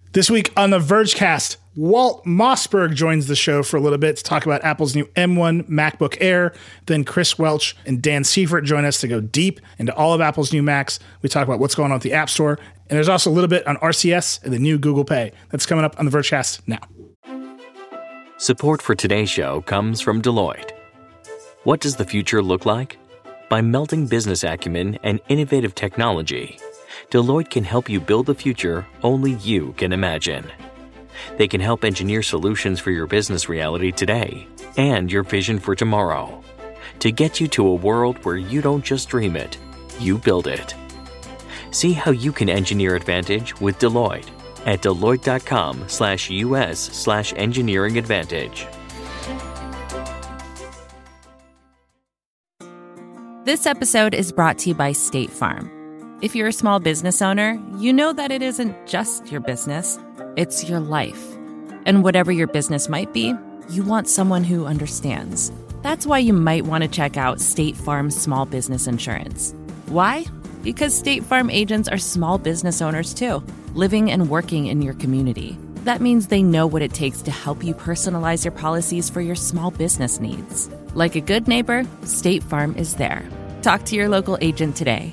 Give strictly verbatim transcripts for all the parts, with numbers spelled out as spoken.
This week on the Vergecast, Walt Mossberg joins the show for a little bit to talk about Apple's new M one MacBook Air. Then Chris Welch and Dan Seifert join us to go deep into all of Apple's new Macs. We talk about what's going on with the App Store. And there's also a little bit on R C S and the new Google Pay. That's coming up on the Vergecast now. Support for today's show comes from Deloitte. What does the future look like? By melting business acumen and innovative technology, Deloitte can help you build the future only you can imagine. They can help engineer solutions for your business reality today and your vision for tomorrow to get you to a world where you don't just dream it, you build it. See how you can engineer advantage with Deloitte at Deloitte.com slash US slash engineering advantage. This episode is brought to you by State Farm. If you're a small business owner, you know that it isn't just your business, it's your life. And whatever your business might be, you want someone who understands. That's why you might want to check out State Farm's small business insurance. Why? Because State Farm agents are small business owners too, living and working in your community. That means they know what it takes to help you personalize your policies for your small business needs. Like a good neighbor, State Farm is there. Talk to your local agent today.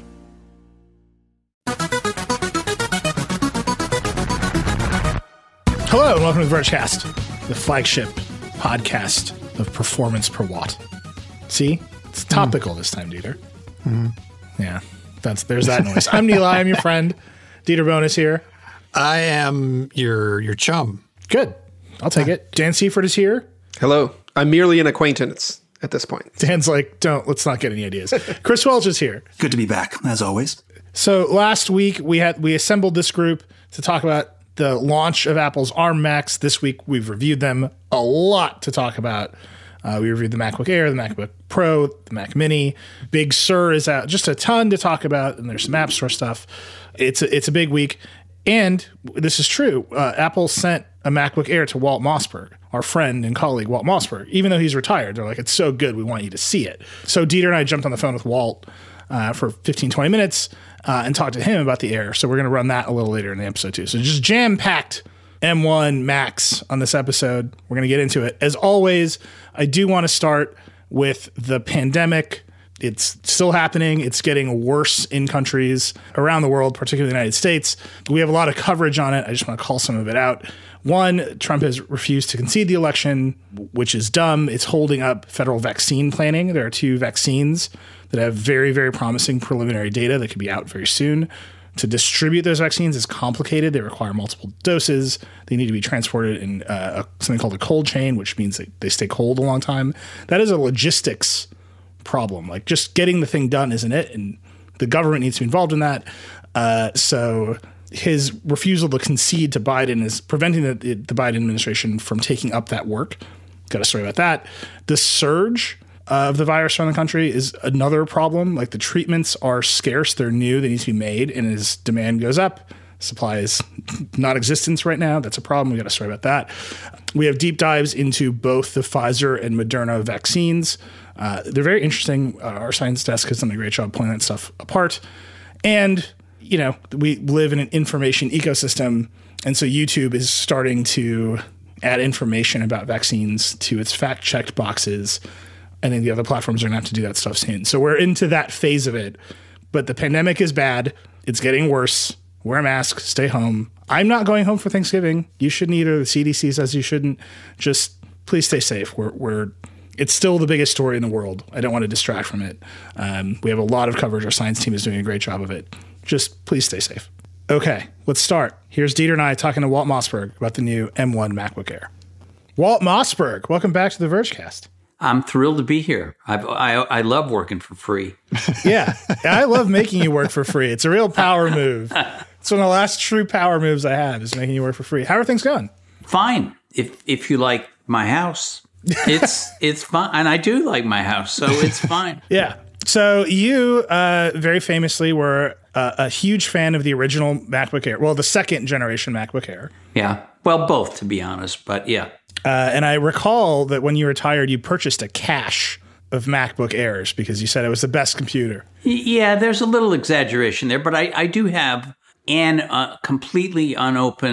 Hello and welcome to the Vergecast, the flagship podcast of performance per watt. See? It's topical mm. this time, Dieter. Mm. Yeah, that's there's that noise. I'm Neil. I'm your friend. Dieter Bonus here. I am your your chum. Good. I'll take it. Dan Seifert is here. Hello. I'm merely an acquaintance at this point. Dan's like, don't, let's not get any ideas. Chris Welch is here. Good to be back, as always. So last week we had we assembled this group to talk about the launch of Apple's ARM Macs. This week we've reviewed them. A lot to talk about. Uh, we reviewed the MacBook Air, the MacBook Pro, the Mac Mini. Big Sur is out. Just a ton to talk about, and there's some App Store stuff. It's a, it's a big week. And this is true. Uh, Apple sent a MacBook Air to Walt Mossberg, our friend and colleague, Walt Mossberg. Even though he's retired, they're like, it's so good, we want you to see it. So Dieter and I jumped on the phone with Walt uh, for fifteen, twenty minutes uh, and talked to him about the Air. So we're going to run that a little later in the episode too. So just jam-packed M one Macs on this episode. We're going to get into it. As always, I do want to start with the pandemic. It's still happening. It's getting worse in countries around the world, particularly the United States. We have a lot of coverage on it. I just want to call some of it out. One, Trump has refused to concede the election, which is dumb. It's holding up federal vaccine planning. There are two vaccines that have very, very promising preliminary data that could be out very soon. To distribute those vaccines is complicated. They require multiple doses. They need to be transported in uh, a, something called a cold chain, which means they, they stay cold a long time. That is a logistics problem. Like, just getting the thing done isn't it, and the government needs to be involved in that. Uh, so his refusal to concede to Biden is preventing the, the Biden administration from taking up that work. Got a story about that. The surge of the virus around the country is another problem. Like, the treatments are scarce, they're new, they need to be made, and as demand goes up, supply is non-existent right now. That's a problem. We got a story about that. We have deep dives into both the Pfizer and Moderna vaccines. Uh, they're very interesting. Uh, our science desk has done a great job pulling that stuff apart. And, you know, we live in an information ecosystem. And so YouTube is starting to add information about vaccines to its fact-checked boxes. I think the other platforms are going to have to do that stuff soon. So we're into that phase of it. But the pandemic is bad. It's getting worse. Wear a mask. Stay home. I'm not going home for Thanksgiving. You shouldn't either. The C D C says you shouldn't. Just please stay safe. We're we're It's still the biggest story in the world. I don't want to distract from it. Um, we have a lot of coverage. Our science team is doing a great job of it. Just please stay safe. Okay, let's start. Here's Dieter and I talking to Walt Mossberg about the new M one MacBook Air. Walt Mossberg, welcome back to the Vergecast. I'm thrilled to be here. I've, I I love working for free. Yeah, I love making you work for free. It's a real power move. It's one of the last true power moves I have is making you work for free. How are things going? Fine. If if you like my house, it's it's fine. And I do like my house, so it's fine. Yeah. So you uh, very famously were uh, a huge fan of the original MacBook Air. Well, the second generation MacBook Air. Yeah. Well, both, to be honest. But yeah. Uh, and I recall that when you retired, you purchased a cache of MacBook Airs because you said it was the best computer. Yeah, there's a little exaggeration there, but I, I do have an uh, completely unopened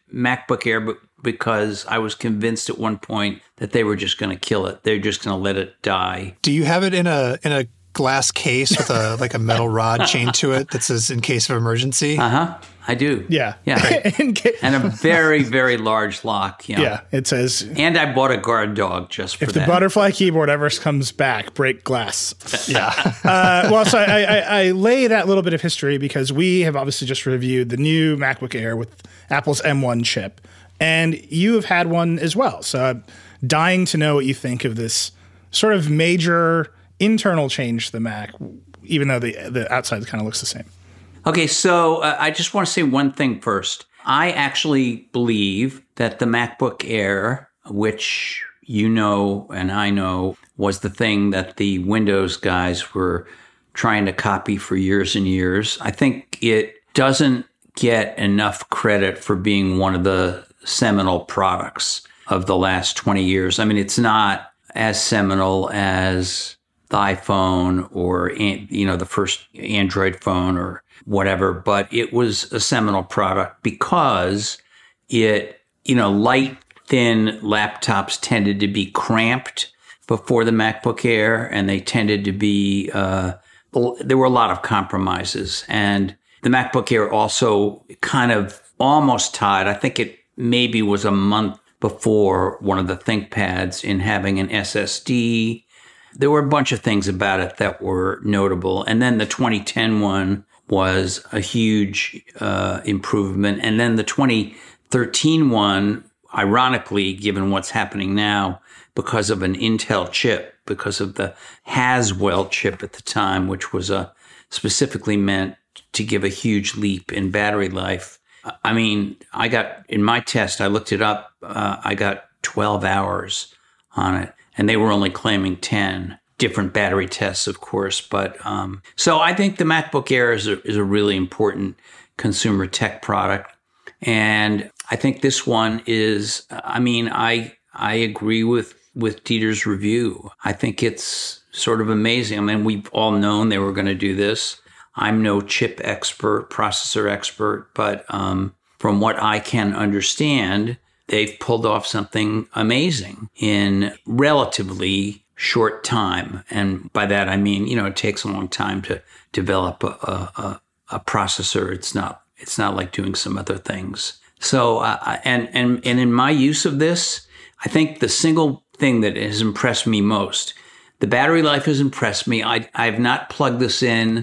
MacBook Air b- because I was convinced at one point that they were just going to kill it. They're just going to let it die. Do you have it in a in a glass case with a like a metal rod chained to it that says "in case of emergency"? Uh huh. I do. Yeah. Yeah. And a very, very large lock. You know? Yeah. It says, and I bought a guard dog just for if that. the butterfly keyboard ever comes back, break glass. Yeah. uh, well, so I, I, I lay that little bit of history because we have obviously just reviewed the new MacBook Air with Apple's M one chip. And you have had one as well. So I'm dying to know what you think of this sort of major internal change to the Mac, even though the, the outside kind of looks the same. Okay, so uh, I just want to say one thing first. I actually believe that the MacBook Air, which you know and I know was the thing that the Windows guys were trying to copy for years and years, I think it doesn't get enough credit for being one of the seminal products of the last twenty years. I mean, it's not as seminal as the iPhone or, you know, the first Android phone or whatever, but it was a seminal product because it, you know, light, thin laptops tended to be cramped before the MacBook Air, and they tended to be, uh, there were a lot of compromises. And the MacBook Air also kind of almost tied, I think it maybe was a month before one of the ThinkPads in having an S S D. There were a bunch of things about it that were notable. And then the twenty ten one was a huge uh, improvement. And then the twenty thirteen one, ironically, given what's happening now, because of an Intel chip, because of the Haswell chip at the time, which was a, specifically meant to give a huge leap in battery life. I mean, I got, in my test, I looked it up, uh, I got twelve hours on it, and they were only claiming ten. Different battery tests, of course. But um, so I think the MacBook Air is a, is a really important consumer tech product. And I think this one is, I mean, I I agree with, with Dieter's review. I think it's sort of amazing. I mean, we've all known they were going to do this. I'm no chip expert, processor expert, but um, from what I can understand, they've pulled off something amazing in relatively short time. And by that, I mean, you know, it takes a long time to develop a, a, a processor. It's not, it's not like doing some other things. So, uh, and, and, and in my use of this, I think the single thing that has impressed me most, the battery life has impressed me. I, I've not plugged this in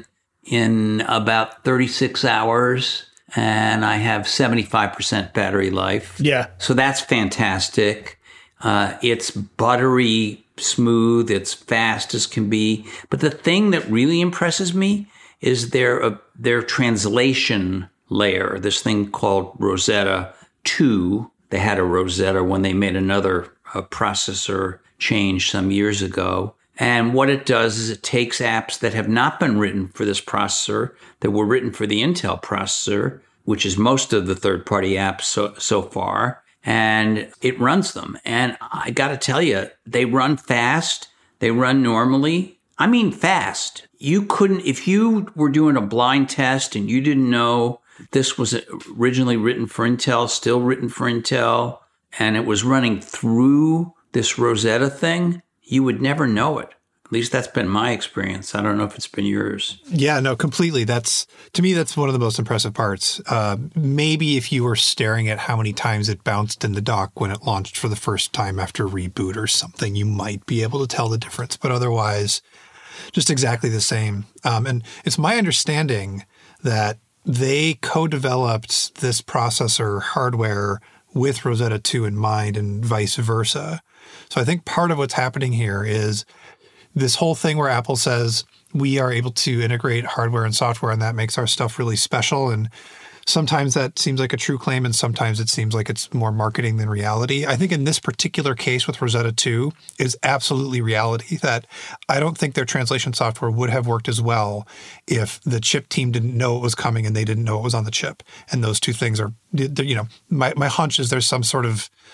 in about thirty-six hours, and I have seventy-five percent battery life. Yeah. So that's fantastic. Uh, it's buttery smooth. It's fast as can be. But the thing that really impresses me is their, uh, their translation layer, this thing called Rosetta two. They had a Rosetta when they made another uh, processor change some years ago. And what it does is it takes apps that have not been written for this processor, that were written for the Intel processor, which is most of the third-party apps so, so far, and it runs them. And I got to tell you, they run fast. They run normally. I mean fast. You couldn't, if you were doing a blind test and you didn't know this was originally written for Intel, still written for Intel, and it was running through this Rosetta thing, you would never know it. At least that's been my experience. I don't know if it's been yours. Yeah, no, completely. That's, to me, that's one of the most impressive parts. Uh, maybe if you were staring at how many times it bounced in the dock when it launched for the first time after reboot or something, you might be able to tell the difference. But otherwise, just exactly the same. Um, and it's my understanding that they co-developed this processor hardware with Rosetta two in mind and vice versa. So I think part of what's happening here is this whole thing where Apple says we are able to integrate hardware and software, and that makes our stuff really special. And sometimes that seems like a true claim, and sometimes it seems like it's more marketing than reality. I think in this particular case with Rosetta two is absolutely reality, that I don't think their translation software would have worked as well if the chip team didn't know it was coming and they didn't know it was on the chip. And those two things are, you know, my, my hunch is there's some sort of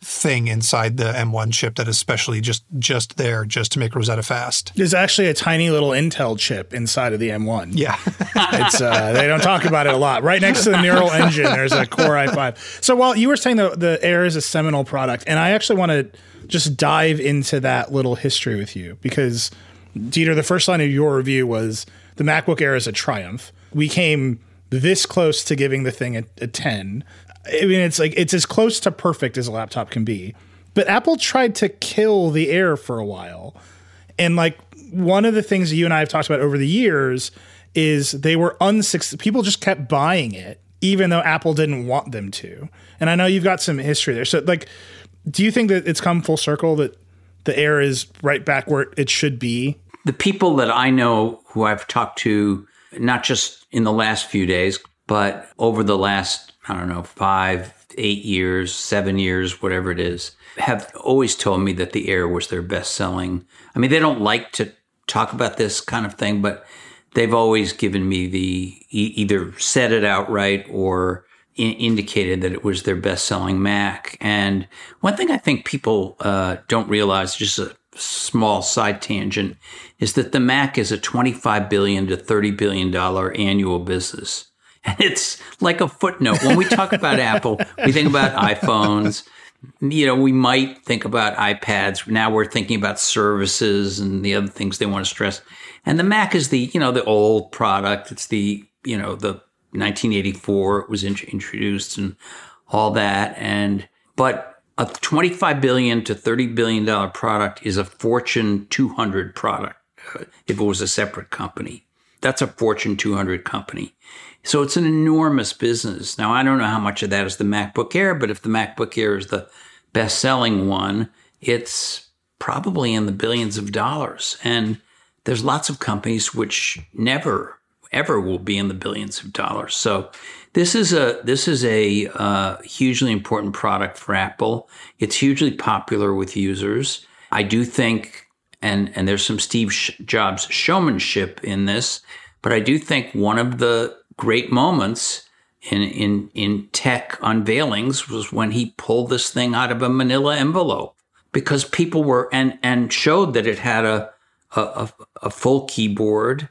thing inside the M one chip that is specially just just there just to make Rosetta fast. There's actually a tiny little Intel chip inside of the M one. Yeah. It's uh, they don't talk about it a lot. Right next to the neural engine, there's a Core i five. So while you were saying the, the Air is a seminal product, and I actually want to just dive into that little history with you, because Dieter, the first line of your review was the MacBook Air is a triumph. We came this close to giving the thing a, a ten. I mean, it's like it's as close to perfect as a laptop can be. But Apple tried to kill the Air for a while. And like one of the things that you and I have talked about over the years is they were unsuccessful. People just kept buying it, even though Apple didn't want them to. And I know you've got some history there. So like, do you think that it's come full circle that the Air is right back where it should be? The people that I know who I've talked to, not just in the last few days, but over the last, I don't know, five, eight years, seven years, whatever it is, have always told me that the Air was their best selling. I mean, they don't like to talk about this kind of thing, but they've always given me the, e- either said it outright or in- indicated that it was their best selling Mac. And one thing I think people uh, don't realize, just a small side tangent, is that the Mac is a twenty-five billion dollars to thirty billion dollars annual business. And it's like a footnote. When we talk about Apple, we think about iPhones. You know, we might think about iPads. Now we're thinking about services and the other things they want to stress. And the Mac is the, you know, the old product. It's the, you know, the nineteen eighty-four it was in- introduced and all that. And, but a twenty-five billion dollars to thirty billion dollars product is a Fortune two hundred product. Uh, if it was a separate company, that's a Fortune two hundred company. So it's an enormous business. Now, I don't know how much of that is the MacBook Air, but if the MacBook Air is the best-selling one, it's probably in the billions of dollars. And there's lots of companies which never, ever will be in the billions of dollars. So this is a this is a uh, hugely important product for Apple. It's hugely popular with users. I do think, and and there's some Steve Jobs showmanship in this, but I do think one of the great moments in, in, in tech unveilings was when he pulled this thing out of a manila envelope, because people were, and, and showed that it had a, a, a full keyboard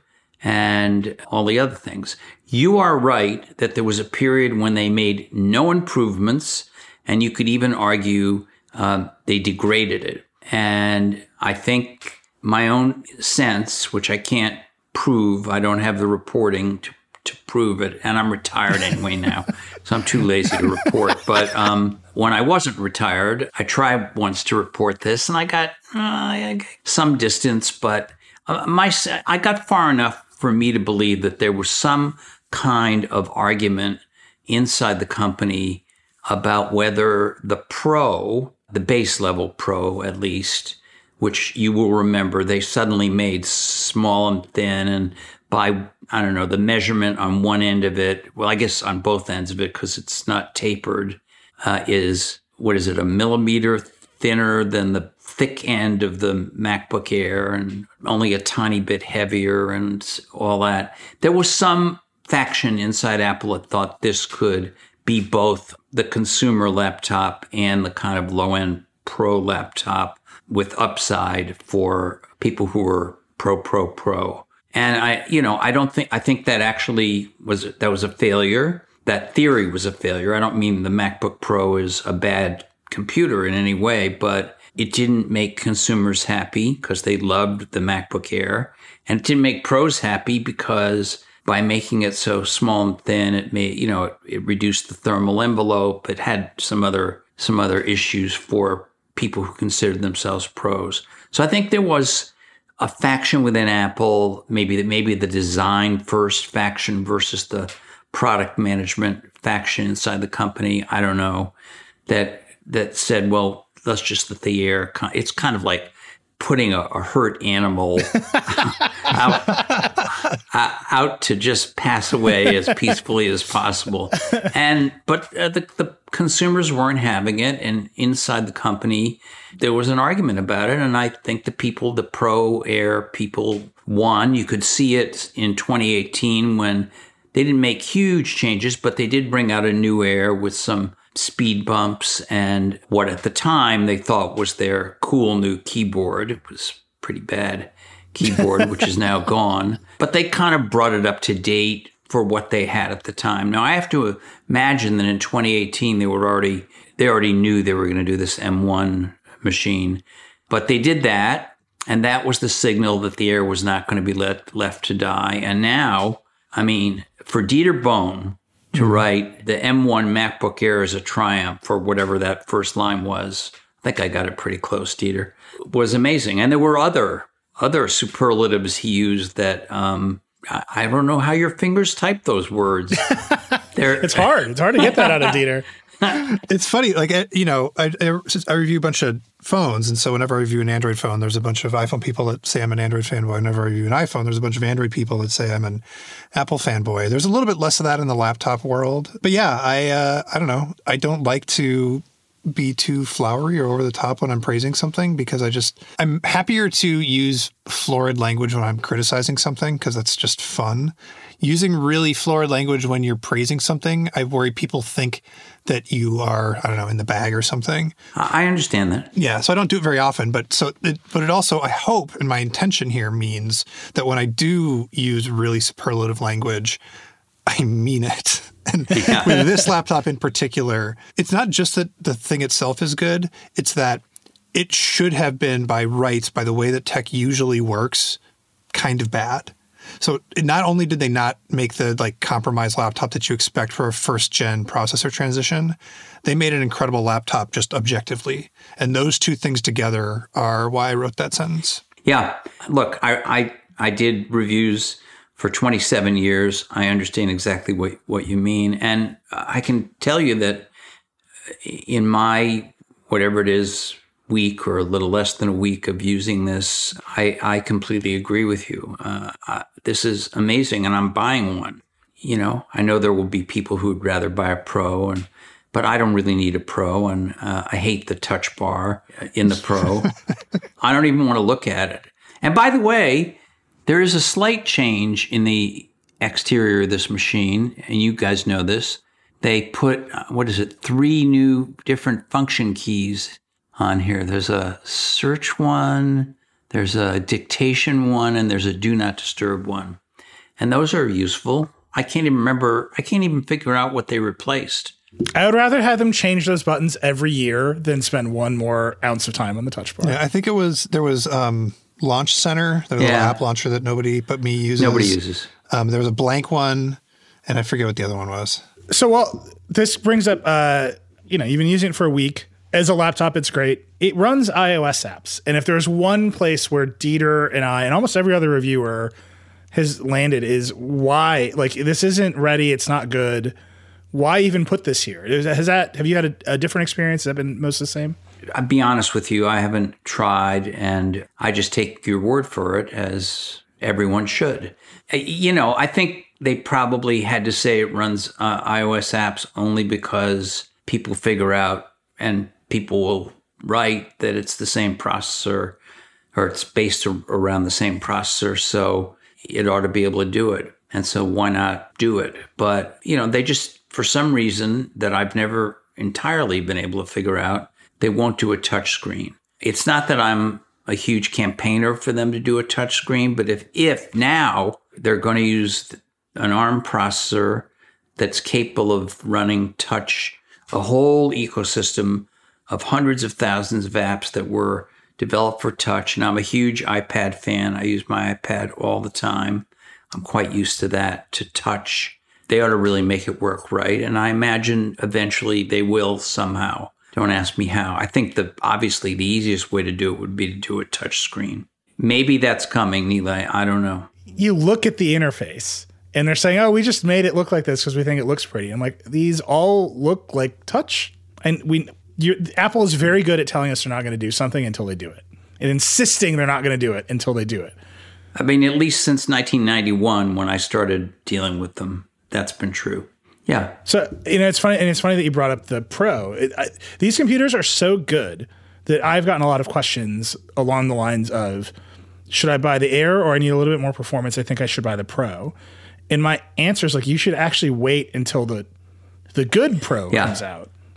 and all the other things. You are right that there was a period when they made no improvements, and you could even argue um, they degraded it. And I think my own sense, which I can't prove, I don't have the reporting to to prove it, and I'm retired anyway now, so I'm too lazy to report. But um, when I wasn't retired, I tried once to report this, and I got, uh, I got some distance, but uh, my I got far enough for me to believe that there was some kind of argument inside the company about whether the Pro, the base level Pro at least, which you will remember, they suddenly made small and thin, and by, I don't know, the measurement on one end of it, well, I guess on both ends of it, because it's not tapered, uh, is, what is it, a millimeter thinner than the thick end of the MacBook Air, and only a tiny bit heavier and all that. There was some faction inside Apple that thought this could be both the consumer laptop and the kind of low-end pro laptop with upside for people who were pro, pro, pro. And I, you know, I don't think, I think that actually was, that was a failure. That theory was a failure. I don't mean the MacBook Pro is a bad computer in any way, but it didn't make consumers happy because they loved the MacBook Air. And it didn't make pros happy because by making it so small and thin, it made, you know, it, it reduced the thermal envelope. It had some other, some other issues for people who considered themselves pros. So I think there was a faction within Apple, maybe the, maybe the design first faction versus the product management faction inside the company. I don't know, that that said, well, let's just let the Air. It's kind of like putting a, a hurt animal out, uh, out to just pass away as peacefully as possible. And but uh, the, the consumers weren't having it, and inside the company there was an argument about it. And I think the people, the Pro Air people, won. You could see it in twenty eighteen when they didn't make huge changes, but they did bring out a new Air with some speed bumps and what at the time they thought was their cool new keyboard. It was pretty bad keyboard, which is now gone. But they kind of brought it up to date for what they had at the time. Now, I have to imagine that in twenty eighteen, they were already they already knew they were going to do this M one machine. But they did that, and that was the signal that the Air was not going to be let, left to die. And now, I mean, for Dieter Bohn to mm-hmm. write the M one MacBook Air is a triumph, or whatever that first line was, I think I got it pretty close, Dieter, was amazing. And there were other other superlatives he used that um, I, I don't know how your fingers type those words. It's hard. It's hard to get that out of Dieter. It's funny, like, you know, I, I review a bunch of phones, and so whenever I review an Android phone, there's a bunch of iPhone people that say I'm an Android fanboy. Whenever I review an iPhone, there's a bunch of Android people that say I'm an Apple fanboy. There's a little bit less of that in the laptop world. But yeah, I uh, I don't know. I don't like to be too flowery or over the top when I'm praising something, because I just, I'm happier to use florid language when I'm criticizing something, because that's just fun. Using really florid language when you're praising something, I worry people think that you are, I don't know, in the bag or something. I understand that. Yeah, so I don't do it very often, but so, it, but it also, I hope, and my intention here means that when I do use really superlative language, I mean it. And yeah. with this laptop in particular, it's not just that the thing itself is good, it's that it should have been, by rights, by the way that tech usually works, kind of bad. So not only did they not make the like compromised laptop that you expect for a first-gen processor transition, they made an incredible laptop just objectively. And those two things together are why I wrote that sentence. Yeah. Look, I I, I did reviews for twenty-seven years. I understand exactly what, what you mean. And I can tell you that in my, whatever it is, week or a little less than a week of using this, I, I completely agree with you. Uh, I, this is amazing, and I'm buying one. You know, I know there will be people who would rather buy a Pro, and but I don't really need a Pro, and uh, I hate the touch bar in the Pro. I don't even want to look at it. And by the way, there is a slight change in the exterior of this machine, and you guys know this. They put, what is it, three new different function keys on here. There's a search one, there's a dictation one, and there's a do not disturb one. And those are useful. I can't even remember, I can't even figure out what they replaced. I would rather have them change those buttons every year than spend one more ounce of time on the touch bar. Yeah, I think it was, there was um, Launch Center, the little yeah. app launcher that nobody but me uses. Nobody uses. Um, there was a blank one, and I forget what the other one was. So, well, this brings up, uh, you know, you've been using it for a week. As a laptop, it's great. It runs iOS apps. And if there's one place where Dieter and I and almost every other reviewer has landed is why, like, this isn't ready. It's not good. Why even put this here? Has that, have you had a, a different experience? Has that been most of the same? I'll be honest with you. I haven't tried, and I just take your word for it, as everyone should. You know, I think they probably had to say it runs uh, iOS apps only because people figure out, and people will write that it's the same processor, or it's based around the same processor, so it ought to be able to do it. And so why not do it? But, you know, they just, for some reason that I've never entirely been able to figure out, they won't do a touch screen. It's not that I'm a huge campaigner for them to do a touch screen, but if, if now they're going to use an ARM processor that's capable of running touch, a whole ecosystem of hundreds of thousands of apps that were developed for touch. And I'm a huge iPad fan. I use my iPad all the time. I'm quite used to that, to touch. They ought to really make it work right. And I imagine eventually they will somehow. Don't ask me how. I think that obviously the easiest way to do it would be to do a touch screen. Maybe that's coming, Nilay. I don't know. You look at the interface and they're saying, oh, we just made it look like this because we think it looks pretty. I'm like, these all look like touch. And we, you, Apple is very good at telling us they're not going to do something until they do it, and insisting they're not going to do it until they do it. I mean, at least since nineteen ninety-one, when I started dealing with them, that's been true. Yeah. So, you know, it's funny. And it's funny that you brought up the Pro. It, I, these computers are so good that I've gotten a lot of questions along the lines of, should I buy the Air or I need a little bit more performance? I think I should buy the Pro. And my answer is like, you should actually wait until the the good Pro yeah. comes out,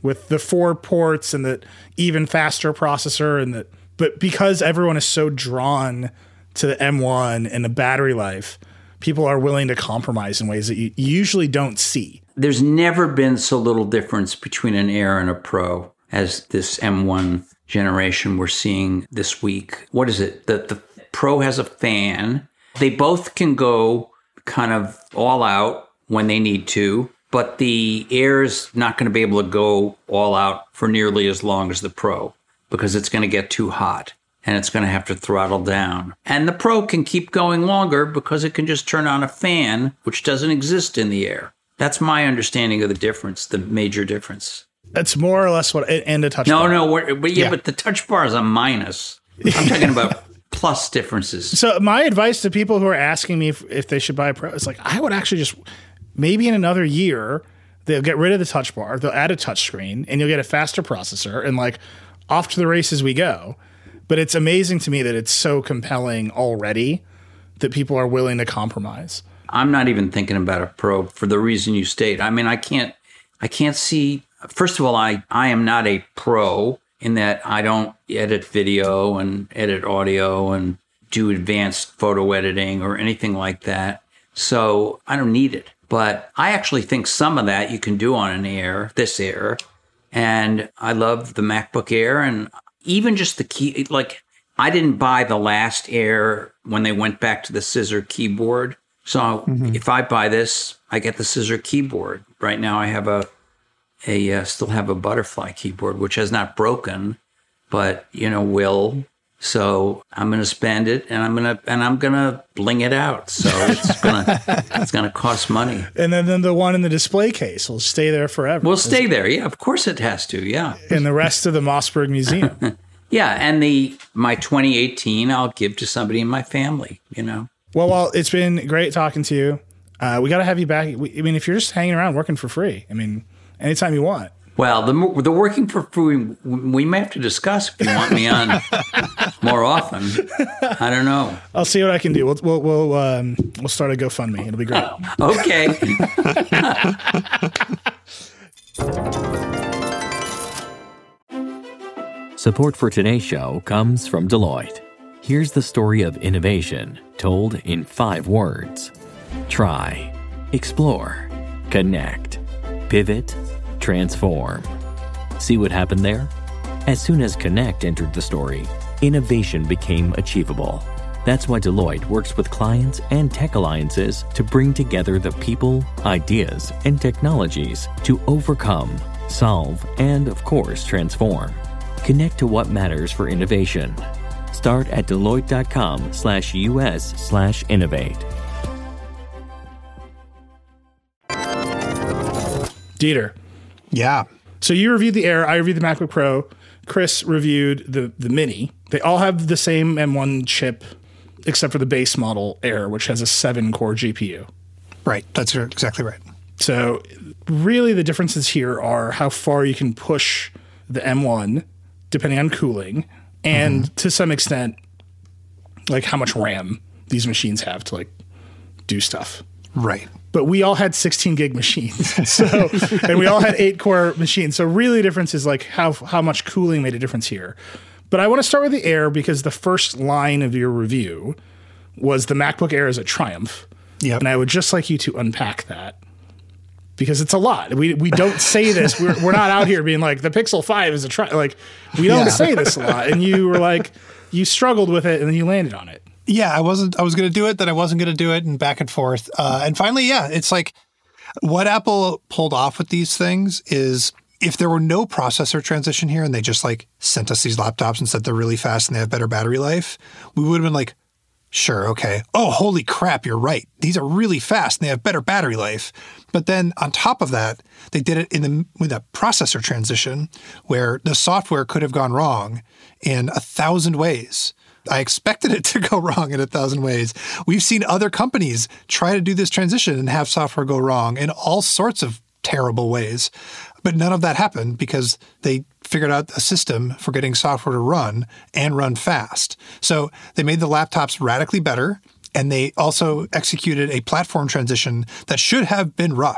with the four ports and the even faster processor and the, but because everyone is so drawn to the M one and the battery life, people are willing to compromise in ways that you usually don't see. There's never been so little difference between an Air and a Pro as this M one generation we're seeing this week. What is it? The, the Pro has a fan. They both can go kind of all out when they need to, but the Air's not going to be able to go all out for nearly as long as the Pro because it's going to get too hot and it's going to have to throttle down. And the Pro can keep going longer because it can just turn on a fan, which doesn't exist in the Air. That's my understanding of the difference, the major difference. That's more or less what, and a touch no, bar. No, no, but yeah, yeah, but the touch bar is a minus. I'm talking about plus differences. So my advice to people who are asking me if, if they should buy a Pro is like, I would actually just, maybe in another year, they'll get rid of the touch bar, they'll add a touch screen, and you'll get a faster processor, and like off to the races we go. But it's amazing to me that it's so compelling already that people are willing to compromise. I'm not even thinking about a Pro for the reason you state. I mean, I can't, I can't see. First of all, I, I am not a pro in that I don't edit video and edit audio and do advanced photo editing or anything like that. So I don't need it. But I actually think some of that you can do on an Air, this Air. And I love the MacBook Air and even just the key. Like, I didn't buy the last Air when they went back to the scissor keyboard. So mm-hmm. if I buy this, I get the scissor keyboard. Right now I have a A uh, still have a butterfly keyboard, which has not broken, but you know will. So I'm going to spend it, and I'm going to and I'm going to bling it out. So it's going to it's going to cost money. And then, then the one in the display case will stay there forever. Will stay there, yeah. Of course it has to, yeah. And the rest of the Mossberg Museum, yeah. And the my twenty eighteen, I'll give to somebody in my family. You know. Well, well, it's been great talking to you. Uh, we got to have you back. We, I mean, if you're just hanging around working for free, I mean. Anytime you want. Well, the the working for free, we may have to discuss if you want me on more often. I don't know. I'll see what I can do. We'll we'll we'll, um, we'll start a GoFundMe. It'll be great. Okay. Support for today's show comes from Deloitte. Here's the story of innovation told in five words: try, explore, connect, pivot, transform. See what happened there? As soon as Connect entered the story, innovation became achievable. That's why Deloitte works with clients and tech alliances to bring together the people, ideas, and technologies to overcome, solve, and of course, transform. Connect to what matters for innovation. Start at Deloitte.com slash US slash innovate. Dieter. Yeah. So you reviewed the Air, I reviewed the MacBook Pro, Chris reviewed the, the Mini. They all have the same M one chip, except for the base model Air, which has a seven-core G P U. Right. That's exactly right. So really the differences here are how far you can push the M one, depending on cooling, and mm-hmm. to some extent, like how much RAM these machines have to like do stuff. Right. But we all had sixteen gig machines, so and we all had eight core machines. So really, the difference is like how how much cooling made a difference here. But I want to start with the Air because the first line of your review was the MacBook Air is a triumph. Yep. And I would just like you to unpack that because it's a lot. We we don't say this. We're we're not out here being like the Pixel five is a triumph. Like we don't yeah. say this a lot. And you were like you struggled with it and then you landed on it. Yeah, I wasn't. I was going to do it, then I wasn't going to do it, and back and forth. Uh, and finally, yeah, it's like what Apple pulled off with these things is if there were no processor transition here, and they just like sent us these laptops and said they're really fast and they have better battery life, we would have been like, sure, okay. Oh, holy crap, you're right. These are really fast and they have better battery life. But then on top of that, they did it in the with a processor transition where the software could have gone wrong in a thousand ways. I expected it to go wrong in a thousand ways. We've seen other companies try to do this transition and have software go wrong in all sorts of terrible ways. But none of that happened because they figured out a system for getting software to run and run fast. So they made the laptops radically better, and they also executed a platform transition that should have been rough.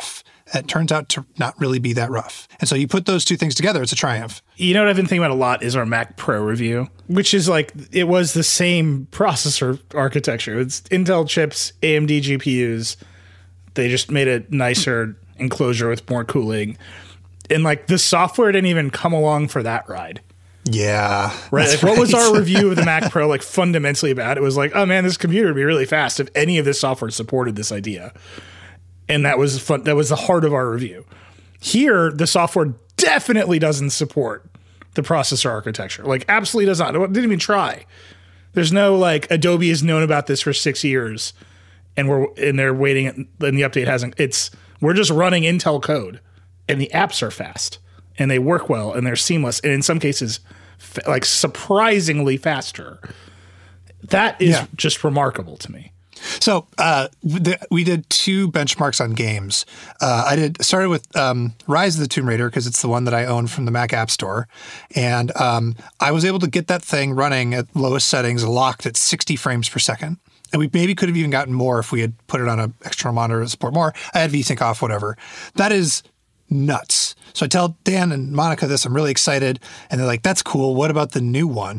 It turns out to not really be that rough. And so you put those two things together, it's a triumph. You know what I've been thinking about a lot is our Mac Pro review, which is like, it was the same processor architecture. It's Intel chips, A M D G P Us. They just made a nicer enclosure with more cooling. And like the software didn't even come along for that ride. Yeah. Right. Like, what was our review of the Mac Pro like fundamentally about? It was like, oh man, this computer would be really fast if any of this software supported this idea. And that was fun. That was the heart of our review. Here, the software definitely doesn't support the processor architecture. Like, absolutely does not. It didn't even try. There's no like Adobe has known about this for six years, and we're and they're waiting. And the update hasn't. It's we're just running Intel code, and the apps are fast, and they work well, and they're seamless, and in some cases, fa- like surprisingly faster. That is yeah. just remarkable to me. So uh, the, we did two benchmarks on games. Uh, I did started with um, Rise of the Tomb Raider because it's the one that I own from the Mac App Store, and um, I was able to get that thing running at lowest settings, locked at sixty frames per second. And we maybe could have even gotten more if we had put it on an external monitor to support more. I had VSync off, whatever. That is nuts. So I tell Dan and Monica this, I'm really excited. And they're like, that's cool. What about the new one?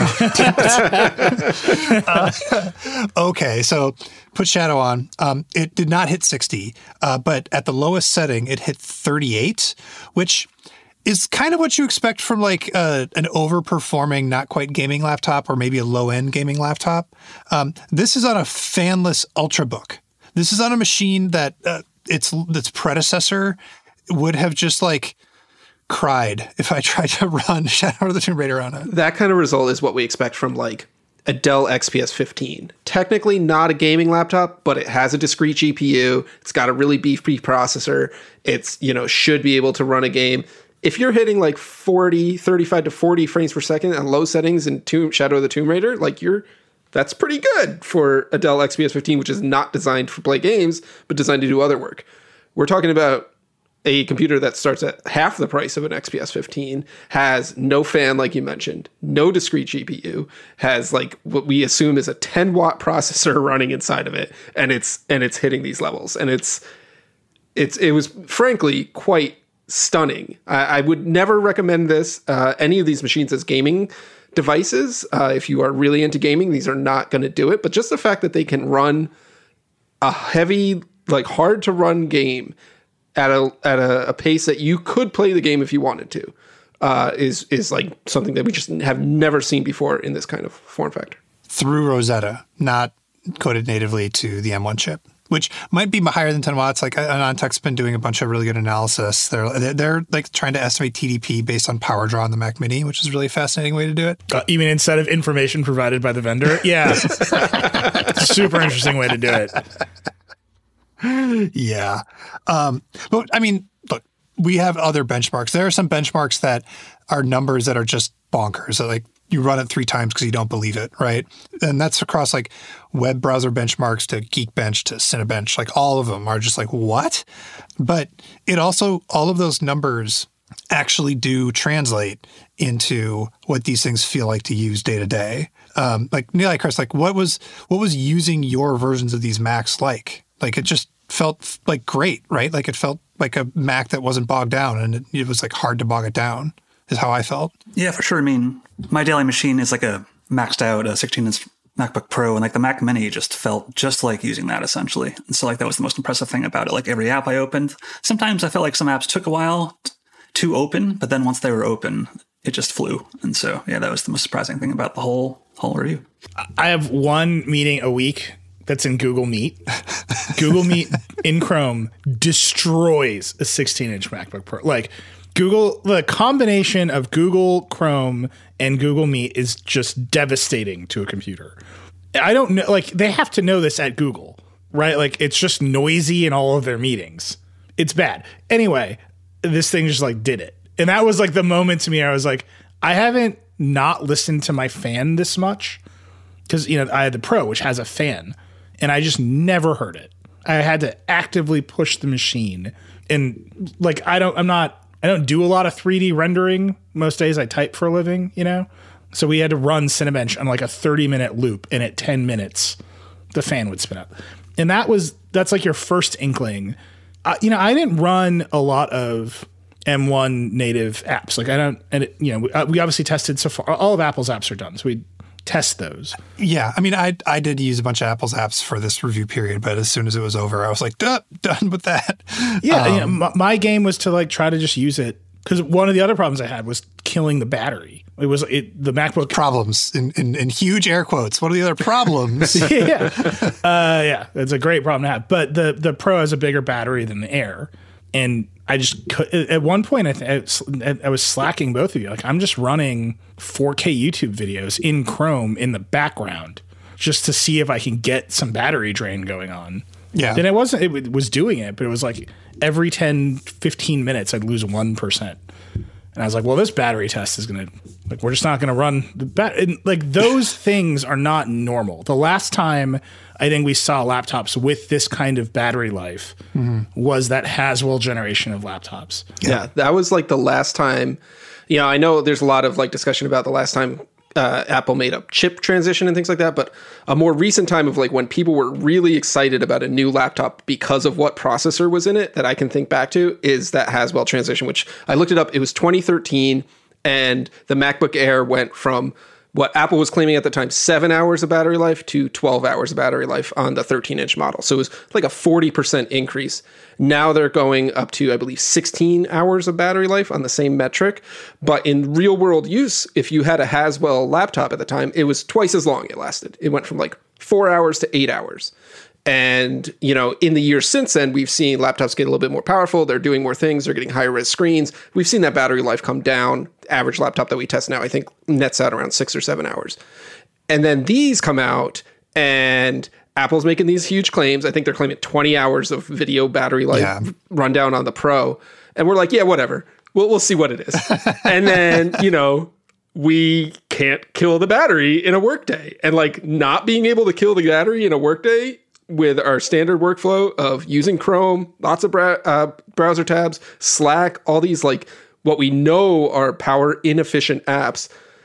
uh, okay. So put Shadow on. Um, it did not hit sixty, uh, but at the lowest setting, it hit thirty-eight, which is kind of what you expect from like uh, an overperforming, not quite gaming laptop or maybe a low-end gaming laptop. Um, this is on a fanless Ultrabook. This is on a machine that uh, its its predecessor would have just like cried if I tried to run Shadow of the Tomb Raider on it. That kind of result is what we expect from like a Dell X P S fifteen. Technically not a gaming laptop, but it has a discrete G P U. It's got a really beefy processor. It's, you know, should be able to run a game. If you're hitting like forty, thirty-five to forty frames per second on low settings in Tomb, Shadow of the Tomb Raider, like you're, that's pretty good for a Dell X P S fifteen, which is not designed for play games, but designed to do other work. We're talking about a computer that starts at half the price of an X P S fifteen, has no fan, like you mentioned, no discrete G P U, has like what we assume is a ten watt processor running inside of it, and it's and it's hitting these levels, and it's it's it was frankly quite stunning. I, I would never recommend this uh, any of these machines as gaming devices. Uh, if you are really into gaming, these are not going to do it. But just the fact that they can run a heavy, like hard to run game at a at a, a pace that you could play the game if you wanted to, uh, is is like something that we just have never seen before in this kind of form factor. Through Rosetta, not coded natively to the M one chip, which might be higher than ten watts. Like AnandTech's been doing a bunch of really good analysis. They're they're, they're like trying to estimate T D P based on power draw on the Mac Mini, which is a really fascinating way to do it. Uh, even instead of information provided by the vendor, yeah, super interesting way to do it. Yeah. Um, but I mean, look, we have other benchmarks. There are some benchmarks that are numbers that are just bonkers. So like you run it three times because you don't believe it, right? And that's across like web browser benchmarks to Geekbench to Cinebench. Like all of them are just like, what? But it also, all of those numbers actually do translate into what these things feel like to use day to day. Um, like Neil, Chris, like what was, what was using your versions of these Macs like? Like it just felt like great, right? Like it felt like a Mac that wasn't bogged down, and it, it was like hard to bog it down is how I felt. Yeah, for sure. I mean, my daily machine is like a maxed out a sixteen inch MacBook Pro, and like the Mac Mini just felt just like using that essentially. And so like that was the most impressive thing about it. Like every app I opened, sometimes I felt like some apps took a while to open, but then once they were open, it just flew. And so, yeah, that was the most surprising thing about the whole whole review. I have one meeting a week that's in Google Meet. Google Meet in Chrome destroys a sixteen inch MacBook Pro. Like Google, the combination of Google Chrome and Google Meet is just devastating to a computer. I don't know, like they have to know this at Google, right? Like it's just noisy in all of their meetings. It's bad. Anyway, this thing just like did it. And that was like the moment to me, I was like, I haven't not listened to my fan this much. Because, you know, I had the Pro, which has a fan. And I just never heard it. I had to actively push the machine. And like, I don't, I'm not, I don't do a lot of three D rendering. Most days I type for a living, you know? So we had to run Cinebench on like a thirty minute loop. And at ten minutes, the fan would spin up. And that was, that's like your first inkling Uh, you know, I didn't run a lot of M one native apps. Like I don't, and it, you know, we, uh, we obviously tested Safari. All of Apple's apps are done, so we test those. Yeah, I mean, I I did use a bunch of Apple's apps for this review period, but as soon as it was over, I was like, Duh, done with that. Yeah, um, you know, my, my game was to like try to just use it because one of the other problems I had was killing the battery. It was it, the MacBook problems in, in in huge air quotes. What are the other problems? yeah, uh, yeah, it's a great problem to have. But the the Pro has a bigger battery than the Air, and I just could, at one point I, th- I was slacking both of you. Like I'm just running four K YouTube videos in Chrome in the background just to see if I can get some battery drain going on. Yeah. And it wasn't, it was doing it, but it was like every ten, fifteen minutes I'd lose one percent. And I was like, well, this battery test is going to, like, we're just not going to run the bat. And like those things are not normal. The last time I think we saw laptops with this kind of battery life mm-hmm. was that Haswell generation of laptops. Yeah. yeah, that was like the last time. You know, I know there's a lot of like discussion about the last time uh, Apple made a chip transition and things like that, but a more recent time of like when people were really excited about a new laptop because of what processor was in it that I can think back to is that Haswell transition, which I looked it up. It was twenty thirteen, and the MacBook Air went from what Apple was claiming at the time, seven hours of battery life to twelve hours of battery life on the thirteen inch model. So it was like a forty percent increase. Now they're going up to, I believe, sixteen hours of battery life on the same metric. But in real world use, if you had a Haswell laptop at the time, it was twice as long it lasted. It went from like four hours to eight hours. And, you know, in the years since then, we've seen laptops get a little bit more powerful. They're doing more things. They're getting higher res screens. We've seen that battery life come down. Average laptop that we test now, I think, nets out around six or seven hours. And then these come out and Apple's making these huge claims. I think they're claiming twenty hours of video battery life yeah. rundown on the Pro. And we're like, yeah, whatever. We'll, we'll see what it is. And then, you know, we can't kill the battery in a workday. And like not being able to kill the battery in a workday with our standard workflow of using Chrome, lots of bra- uh, browser tabs, Slack, all these like what we know are power inefficient apps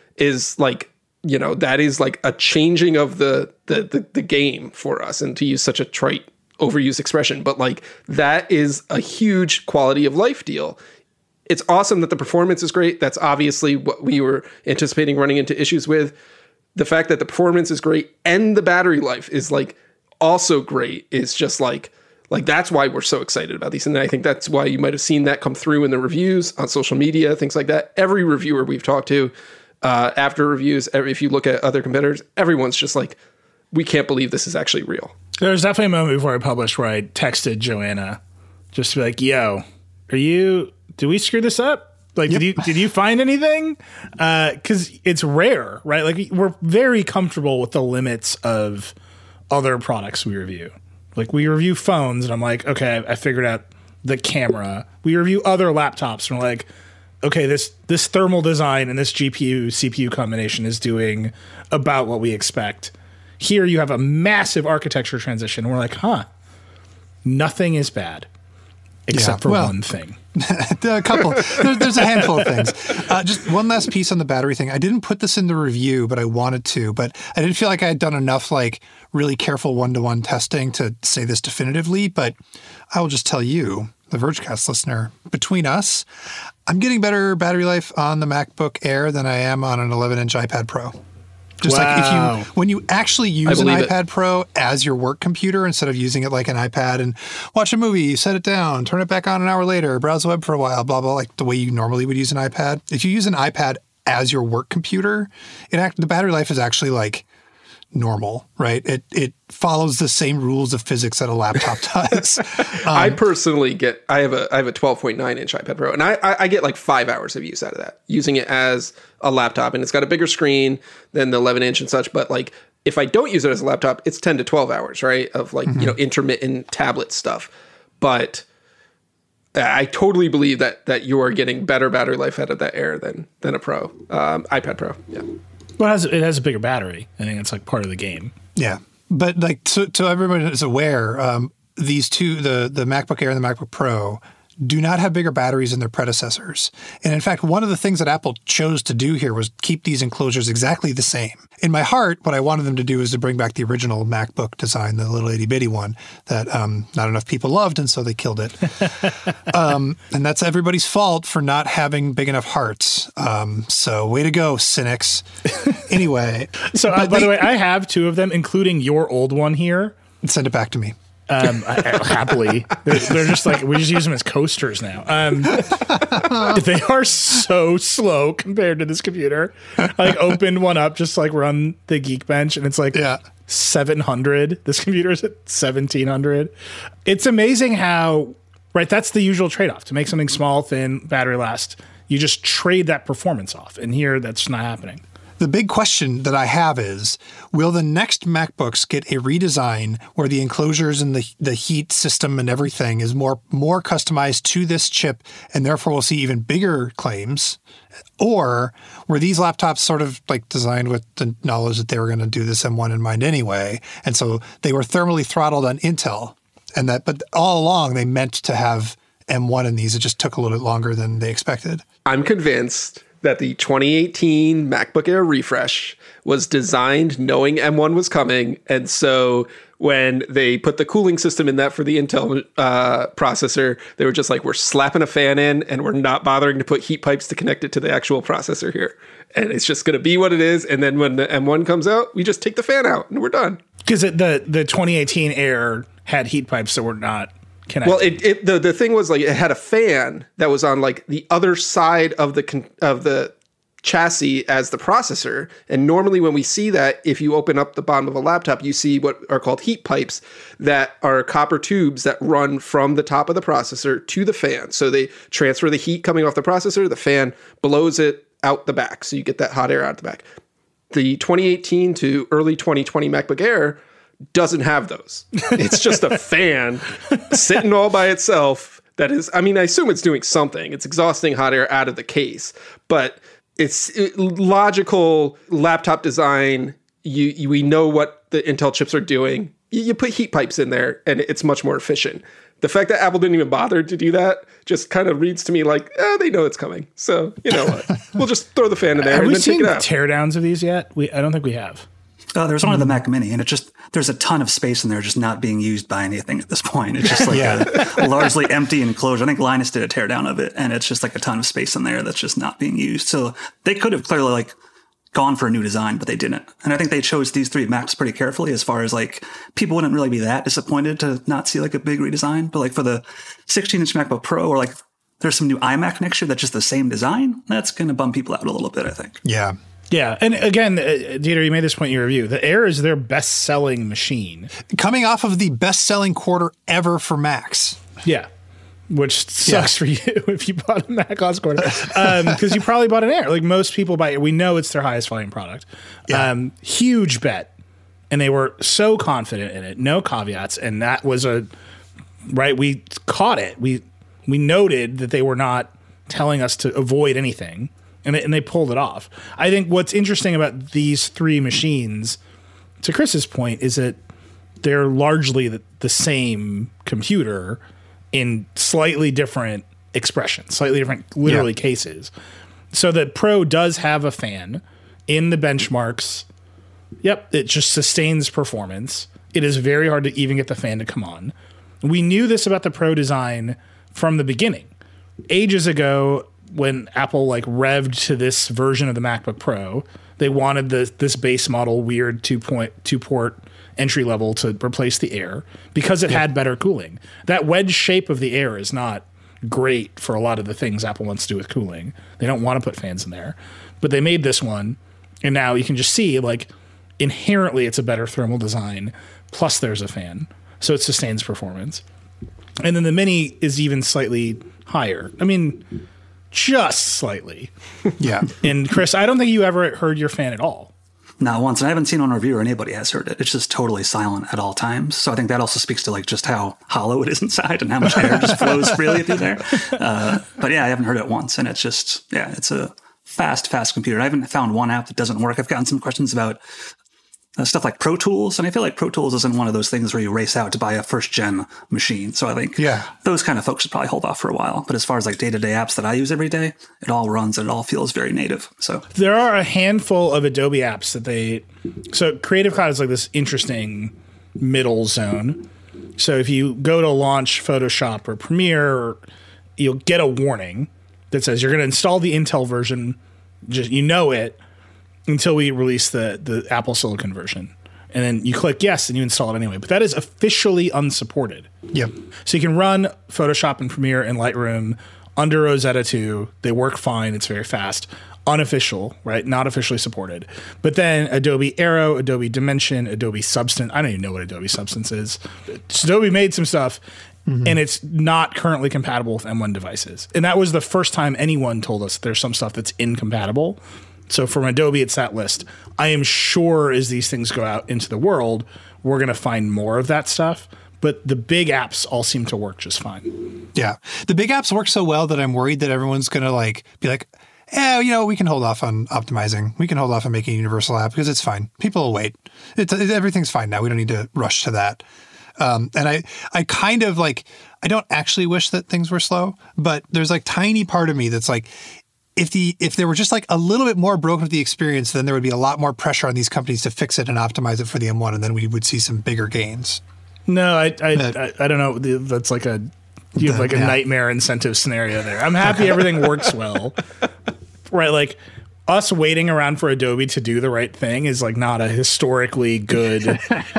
is like, you know, that is like a changing of the, the the the game for us, and to use such a trite overused expression, but like that is a huge quality of life deal. It's awesome that the performance is great. That's obviously what we were anticipating running into issues with. The fact that the performance is great and the battery life is like also great is just like, like that's why we're so excited about these. And I think that's why you might have seen that come through in the reviews on social media, things like that. Every reviewer we've talked to uh, after reviews, every, if you look at other competitors, everyone's just like, we can't believe this is actually real. There was definitely a moment before I published where I texted Joanna just to be like, yo, are you, did we screw this up? Like, yep. did you did you find anything? Because uh, it's rare, right? Like, we're very comfortable with the limits of other products we review. Like, we review phones, and I'm like, okay, I figured out the camera. We review other laptops, and we're like, okay, this this thermal design and this G P U C P U combination is doing about what we expect. Here, you have a massive architecture transition. And we're like, huh, nothing is bad except yeah, for well, one thing. a couple. There, there's a handful of things. Uh, just one last piece on the battery thing. I didn't put this in the review, but I wanted to. But I didn't feel like I had done enough like really careful one-to-one testing to say this definitively. But I will just tell you, the Vergecast listener, between us, I'm getting better battery life on the MacBook Air than I am on an eleven inch iPad Pro. Just wow. like if you, when you actually use an iPad it. Pro as your work computer instead of using it like an iPad and watch a movie, set it down, turn it back on an hour later, browse the web for a while, blah, blah, like the way you normally would use an iPad. If you use an iPad as your work computer, it act, the battery life is actually like normal, right? It it follows the same rules of physics that a laptop does. Um, I personally get, I have a I have a twelve point nine inch iPad Pro, and I, I I get like five hours of use out of that, using it as a laptop, and it's got a bigger screen than the eleven inch and such. But like, if I don't use it as a laptop, it's ten to twelve hours, right? Of like, mm-hmm. you know, intermittent tablet stuff. But I totally believe that that you are getting better battery life out of that Air than than a Pro, um, iPad Pro. Yeah. Well, it has, it has a bigger battery. I think it's like part of the game. Yeah. But like, so, so everybody is aware, um, these two, the, the MacBook Air and the MacBook Pro, do not have bigger batteries than their predecessors. And in fact, one of the things that Apple chose to do here was keep these enclosures exactly the same. In my heart, what I wanted them to do is to bring back the original MacBook design, the little itty-bitty one that um, not enough people loved, and so they killed it. um, and that's everybody's fault for not having big enough hearts. Um, so way to go, cynics. Anyway. So, uh, by they, the way, I have two of them, including your old one here. Send it back to me. Um, I, I, happily. They're, they're just like, we just use them as coasters now. Um, they are so slow compared to this computer. I like opened one up, just like run the Geekbench, and it's like yeah. seven hundred. This computer is at seventeen hundred. It's amazing how, right, that's the usual trade-off. To make something small, thin, battery last, you just trade that performance off. And here, that's not happening. The big question that I have is, will the next MacBooks get a redesign where the enclosures and the the heat system and everything is more more customized to this chip, and therefore we'll see even bigger claims? Or were these laptops sort of like designed with the knowledge that they were going to do this M one in mind anyway, and so they were thermally throttled on Intel, and that but all along they meant to have M one in these. It just took a little bit longer than they expected. I'm convinced that the twenty eighteen MacBook Air refresh was designed knowing M one was coming. And so when they put the cooling system in that for the Intel uh, processor, they were just like, we're slapping a fan in and we're not bothering to put heat pipes to connect it to the actual processor here. And it's just going to be what it is. And then when the M one comes out, we just take the fan out and we're done. Because the, the twenty eighteen Air had heat pipes that were not connected. Well, it, it the, the thing was like it had a fan that was on like the other side of the con- of the chassis as the processor. And normally when we see that, if you open up the bottom of a laptop, you see what are called heat pipes that are copper tubes that run from the top of the processor to the fan. So they transfer the heat coming off the processor, the fan blows it out the back. So you get that hot air out the back. The twenty eighteen to early twenty twenty MacBook Air doesn't have those. It's just a fan sitting all by itself. That is, I mean, I assume it's doing something. It's exhausting hot air out of the case, but it's it, logical laptop design. You, you, we know what the Intel chips are doing. You, you put heat pipes in there and it's much more efficient. The fact that Apple didn't even bother to do that just kind of reads to me like, eh, they know it's coming. So, you know what? We'll just throw the fan in there have and we then seen take it the out. Teardowns of these yet? We I don't think we have. Uh, there's only the Mac Mini, and it just there's a ton of space in there just not being used by anything at this point. It's just like yeah. a, a largely empty enclosure. I think Linus did a teardown of it, and it's just like a ton of space in there that's just not being used. So they could have clearly like gone for a new design, but they didn't. And I think they chose these three Macs pretty carefully as far as like people wouldn't really be that disappointed to not see like a big redesign. But like for the sixteen inch MacBook Pro, or like there's some new iMac next year that's just the same design, that's going to bum people out a little bit, I think. Yeah. Yeah. And again, uh, Dieter, you made this point in your review. The Air is their best-selling machine. Coming off of the best-selling quarter ever for Macs. Yeah. Which sucks yeah. for you if you bought a Mac last quarter. Because um, you probably bought an Air. Like most people buy it. We know it's their highest volume product. Yeah. Um, huge bet. And they were so confident in it. No caveats. And that was a, right, we caught it. We we noted that they were not telling us to avoid anything. And, it, and they pulled it off. I think what's interesting about these three machines, to Chris's point, is that they're largely the, the same computer in slightly different expressions, slightly different, literally yeah. cases. So the Pro does have a fan in the benchmarks. Yep, it just sustains performance. It is very hard to even get the fan to come on. We knew this about the Pro design from the beginning. Ages ago, when Apple like revved to this version of the MacBook Pro, they wanted the this base model weird two point two port entry level to replace the Air because it yeah. had better cooling. That wedge shape of the Air is not great for a lot of the things Apple wants to do with cooling. They don't want to put fans in there, but they made this one, and now you can just see like inherently it's a better thermal design. Plus there's a fan, so it sustains performance. And then the Mini is even slightly higher. I mean, just slightly. Yeah. And Chris, I don't think you ever heard your fan at all. Not once. And I haven't seen on review or anybody has heard it. It's just totally silent at all times. So I think that also speaks to like just how hollow it is inside and how much air just flows freely through there. Uh, but yeah, I haven't heard it once. And it's just, yeah, it's a fast, fast computer. I haven't found one app that doesn't work. I've gotten some questions about uh, stuff like Pro Tools. And I feel like Pro Tools isn't one of those things where you race out to buy a first-gen machine. So I think yeah. those kind of folks should probably hold off for a while. But as far as like day-to-day apps that I use every day, it all runs and it all feels very native. So there are a handful of Adobe apps that they – so Creative Cloud is like this interesting middle zone. So if you go to launch Photoshop or Premiere, you'll get a warning that says you're going to install the Intel version, just you know it, until we release the, the Apple Silicon version. And then you click yes and you install it anyway. But that is officially unsupported. Yep. So you can run Photoshop and Premiere and Lightroom under Rosetta two. They work fine. It's very fast. Unofficial, right? Not officially supported. But then Adobe Aero, Adobe Dimension, Adobe Substance. I don't even know what Adobe Substance is. So Adobe made some stuff. Mm-hmm. And it's not currently compatible with M one devices. And that was the first time anyone told us there's some stuff that's incompatible. So from Adobe, it's that list. I am sure as these things go out into the world, we're going to find more of that stuff. But the big apps all seem to work just fine. Yeah. The big apps work so well that I'm worried that everyone's going to like be like, yeah, you know, we can hold off on optimizing. We can hold off on making a universal app because it's fine. People will wait. It's, it, everything's fine now. We don't need to rush to that. Um, and I, I kind of like, I don't actually wish that things were slow, but there's like tiny part of me that's like, if the if there were just like a little bit more broken with the experience, then there would be a lot more pressure on these companies to fix it and optimize it for the M one, and then we would see some bigger gains. No, I I, uh, I, I don't know. That's like a you have like a yeah. nightmare incentive scenario there. I'm happy everything works well, right? Like us waiting around for Adobe to do the right thing is like not a historically good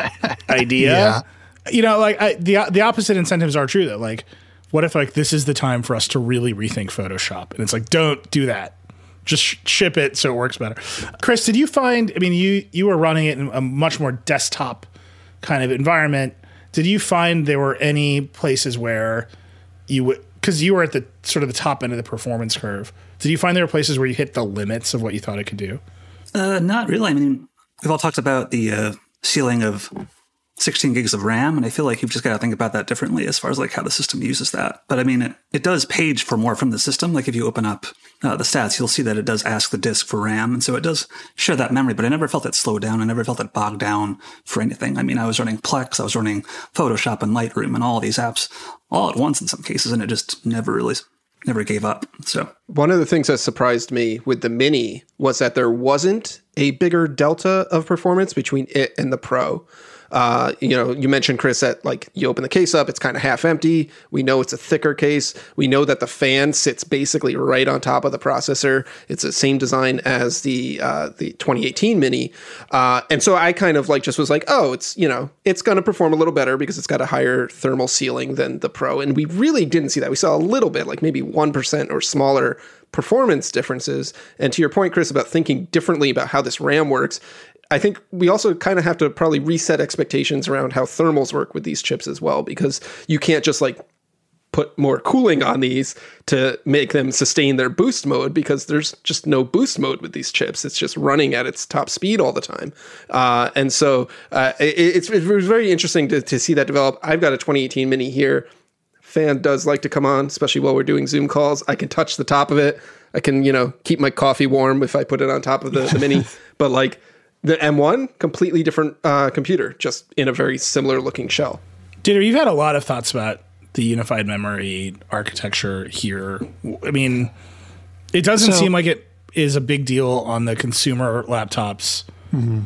idea. Yeah. You know, like I, the the opposite incentives are true though. Like, what if like this is the time for us to really rethink Photoshop? And it's like, don't do that. Just sh- ship it so it works better. Chris, did you find? I mean, you you were running it in a much more desktop kind of environment. Did you find there were any places where you would, because you were at the sort of the top end of the performance curve? Did you find there were places where you hit the limits of what you thought it could do? Uh, not really. I mean, we've all talked about the uh, ceiling of sixteen gigs of RAM, and I feel like you've just got to think about that differently as far as like how the system uses that. But I mean, it, it does page for more from the system. Like if you open up uh, the stats, you'll see that it does ask the disk for RAM, and so it does share that memory. But I never felt it slow down. I never felt it bogged down for anything. I mean, I was running Plex, I was running Photoshop and Lightroom and all these apps all at once in some cases, and it just never really never gave up. So one of the things that surprised me with the Mini was that there wasn't a bigger delta of performance between it and the Pro. Uh, you know, you mentioned, Chris, that like you open the case up, it's kind of half empty. We know it's a thicker case. We know that the fan sits basically right on top of the processor. It's the same design as the uh, the twenty eighteen Mini. Uh, and so I kind of like just was like, oh, it's, you know, it's going to perform a little better because it's got a higher thermal ceiling than the Pro. And we really didn't see that. We saw a little bit, like maybe one percent or smaller performance differences. And to your point, Chris, about thinking differently about how this RAM works, I think we also kind of have to probably reset expectations around how thermals work with these chips as well, because you can't just like put more cooling on these to make them sustain their boost mode, because there's just no boost mode with these chips. It's just running at its top speed all the time. Uh, and so uh, it, it's, it was very interesting to, to see that develop. I've got a twenty eighteen Mini here. Fan does like to come on, especially while we're doing Zoom calls. I can touch the top of it. I can, you know, keep my coffee warm if I put it on top of the, the Mini. But like, the M one, completely different uh, computer, just in a very similar looking shell. Dieter, you've had a lot of thoughts about the unified memory architecture here. I mean, it doesn't so, seem like it is a big deal on the consumer laptops mm-hmm.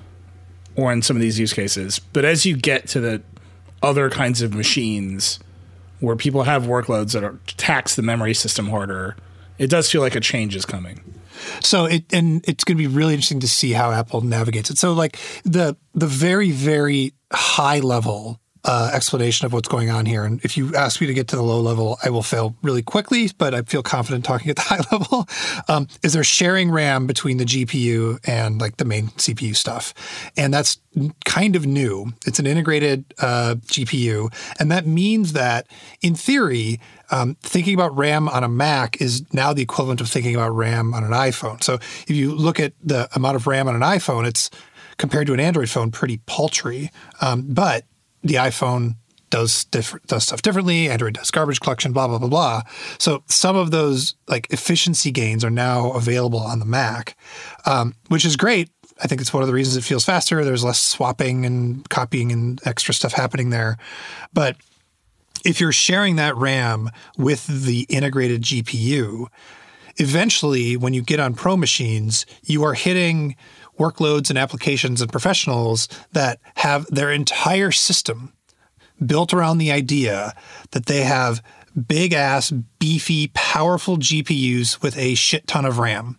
or in some of these use cases. But as you get to the other kinds of machines where people have workloads that are, tax the memory system harder, it does feel like a change is coming. So it and it's going to be really interesting to see how Apple navigates it. So like the the very, very high level uh, explanation of what's going on here. And if you ask me to get to the low level, I will fail really quickly, but I feel confident talking at the high level. Um, is there sharing RAM between the G P U and like the main C P U stuff? And that's kind of new. It's an integrated uh, G P U. And that means that in theory, Um, thinking about RAM on a Mac is now the equivalent of thinking about RAM on an iPhone. So if you look at the amount of RAM on an iPhone, it's compared to an Android phone pretty paltry. Um, but the iPhone does different does stuff differently. Android does garbage collection, blah, blah, blah, blah. So some of those like efficiency gains are now available on the Mac, um, which is great. I think it's one of the reasons it feels faster. There's less swapping and copying and extra stuff happening there. But if you're sharing that RAM with the integrated G P U, eventually when you get on pro machines, you are hitting workloads and applications and professionals that have their entire system built around the idea that they have big-ass, beefy, powerful G P Us with a shit ton of RAM.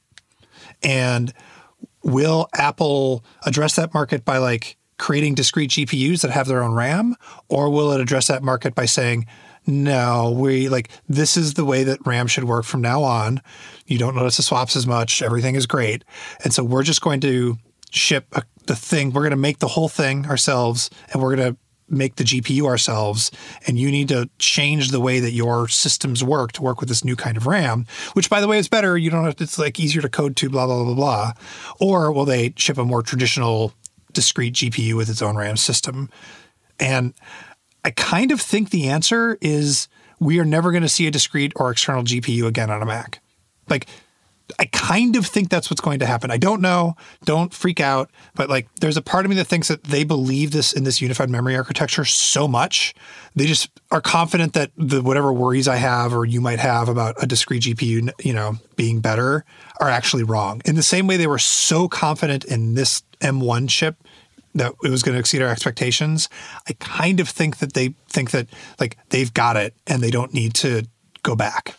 And will Apple address that market by like creating discrete G P Us that have their own RAM? Or will it address that market by saying, no, we like this is the way that RAM should work from now on. You don't notice the swaps as much. Everything is great. And so we're just going to ship a, the thing. We're going to make the whole thing ourselves, and we're going to make the G P U ourselves, and you need to change the way that your systems work to work with this new kind of RAM, which, by the way, is better. You don't have to, it's like easier to code to, blah, blah, blah, blah. Or will they ship a more traditional discrete G P U with its own RAM system? And I kind of think the answer is we are never going to see a discrete or external G P U again on a Mac. Like, I kind of think that's what's going to happen. I don't know. Don't freak out. But like, there's a part of me that thinks that they believe this in this unified memory architecture so much. They just are confident that the whatever worries I have or you might have about a discrete G P U, you know, being better are actually wrong. In the same way they were so confident in this M one chip that it was going to exceed our expectations, I kind of think that they think that like they've got it and they don't need to go back.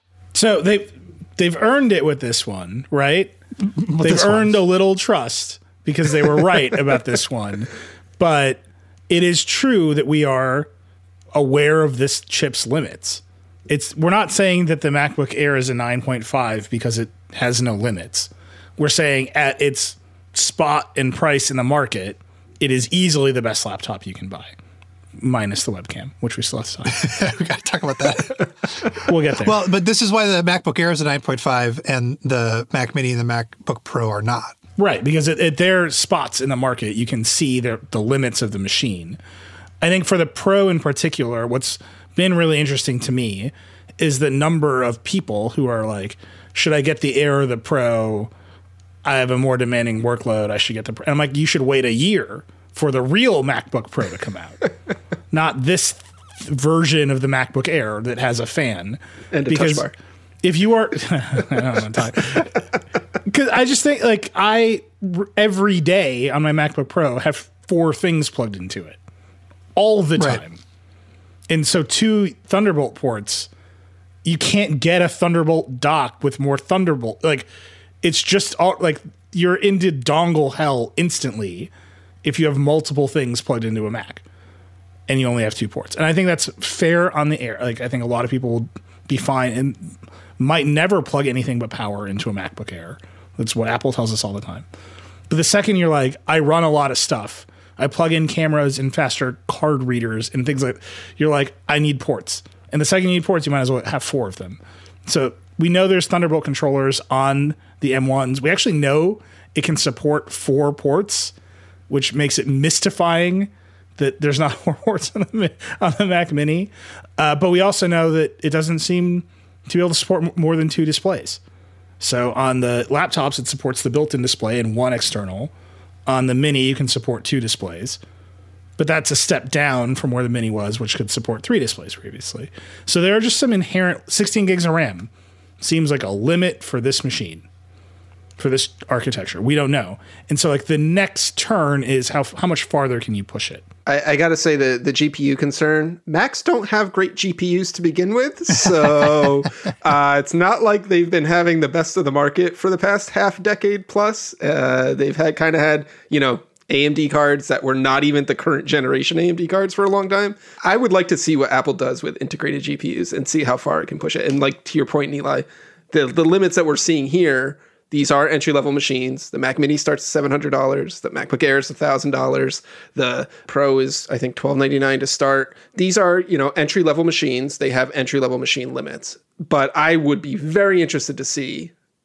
So they they've earned it with this one, right? With they've this earned one. a little trust because they were right about this one. But it is true that we are aware of this chip's limits. It's we're not saying that the MacBook Air is a nine point five because it has no limits. We're saying at its spot and price in the market, it is easily the best laptop you can buy, minus the webcam, which we still have to talk. We got to talk about that. We'll get there. Well, but this is why the MacBook Air is a nine point five and the Mac Mini and the MacBook Pro are not. Right, because at, at their spots in the market, you can see the, the limits of the machine. I think for the Pro in particular, what's been really interesting to me is the number of people who are like, should I get the Air or the Pro? I have a more demanding workload. I should get the Pro. And I'm like, you should wait a year for the real MacBook Pro to come out, not this th- version of the MacBook Air that has a fan. And a because touch bar. If you are, I don't know, because I just think like I every day on my MacBook Pro have four things plugged into it all the time. Right. And so two Thunderbolt ports, you can't get a Thunderbolt dock with more Thunderbolt. Like, it's just all like you're into dongle hell instantly if you have multiple things plugged into a Mac and you only have two ports. And I think that's fair on the Air. Like, I think a lot of people will be fine and might never plug anything but power into a MacBook Air. That's what Apple tells us all the time. But the second you're like, I run a lot of stuff, I plug in cameras and faster card readers and things like, you're like, I need ports. And the second you need ports, you might as well have four of them. So we know there's Thunderbolt controllers on the M ones. We actually know it can support four ports, which makes it mystifying that there's not four ports on the, on the Mac Mini. Uh, but we also know that it doesn't seem to be able to support more than two displays. So on the laptops, it supports the built-in display and one external. On the Mini, you can support two displays. But that's a step down from where the Mini was, which could support three displays previously. So there are just some inherent sixteen gigs of RAM. Seems like a limit for this machine, for this architecture. We don't know. And so like the next turn is how how much farther can you push it? I, I got to say the, the G P U concern, Macs don't have great G P Us to begin with. So uh, it's not like they've been having the best of the market for the past half decade plus. Uh, they've had kind of had, you know, A M D cards that were not even the current generation A M D cards for a long time. I would like to see what Apple does with integrated G P Us and see how far it can push it. And like to your point, Eli, the, the limits that we're seeing here, these are entry-level machines. The Mac Mini starts at seven hundred dollars. The MacBook Air is one thousand dollars. The Pro is, I think, twelve ninety-nine to start. These are, you know, entry-level machines. They have entry-level machine limits. But I would be very interested to see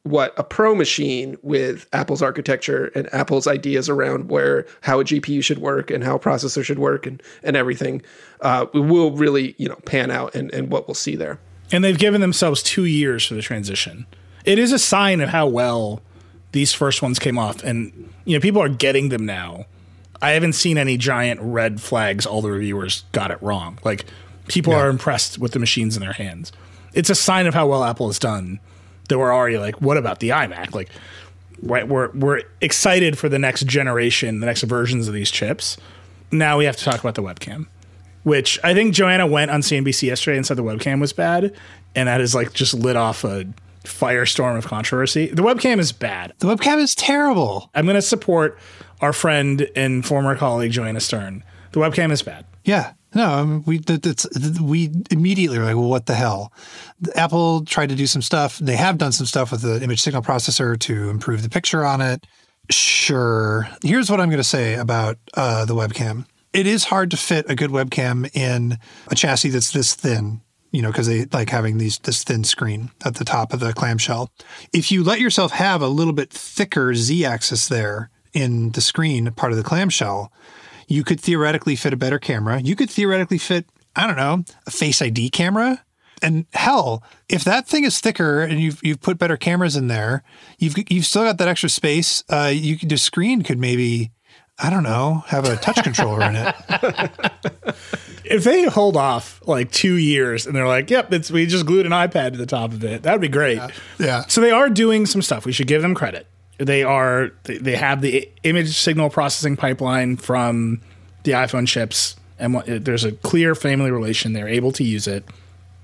what a Pro machine with Apple's architecture and Apple's ideas around where how a G P U should work and how a processor should work and, and everything uh, will really, you know, pan out and, and what we'll see there. And they've given themselves two years for the transition. It is a sign of how well these first ones came off. And, you know, people are getting them now. I haven't seen any giant red flags. All the reviewers got it wrong. Like, people yeah. are impressed with the machines in their hands. It's a sign of how well Apple has done that we're already like, what about the iMac? Like, right, we're, we're excited for the next generation, the next versions of these chips. Now we have to talk about the webcam, which I think Joanna went on C N B C yesterday and said the webcam was bad. And that is like just lit off a firestorm of controversy. The webcam is bad. The webcam is terrible. I'm going to support our friend and former colleague, Joanna Stern. The webcam is bad. Yeah. No, I mean, we it's, we immediately were like, well, what the hell? Apple tried to do some stuff. They have done some stuff with the image signal processor to improve the picture on it. Sure. Here's what I'm going to say about uh, the webcam. It is hard to fit a good webcam in a chassis that's this thin, you know, because they like having these this thin screen at the top of the clamshell. If you let yourself have a little bit thicker Z-axis there in the screen, part of the clamshell, you could theoretically fit a better camera. You could theoretically fit, I don't know, a Face I D camera. And hell, if that thing is thicker and you've you've put better cameras in there, you've you've still got that extra space. Uh, you could, the screen could maybe, I don't know, have a touch controller in it. If they hold off like two years and they're like, yep, it's we just glued an iPad to the top of it, that would be great. Yeah. yeah. So they are doing some stuff. We should give them credit. They are they have the image signal processing pipeline from the iPhone chips, and there's a clear family relation. They're able to use it.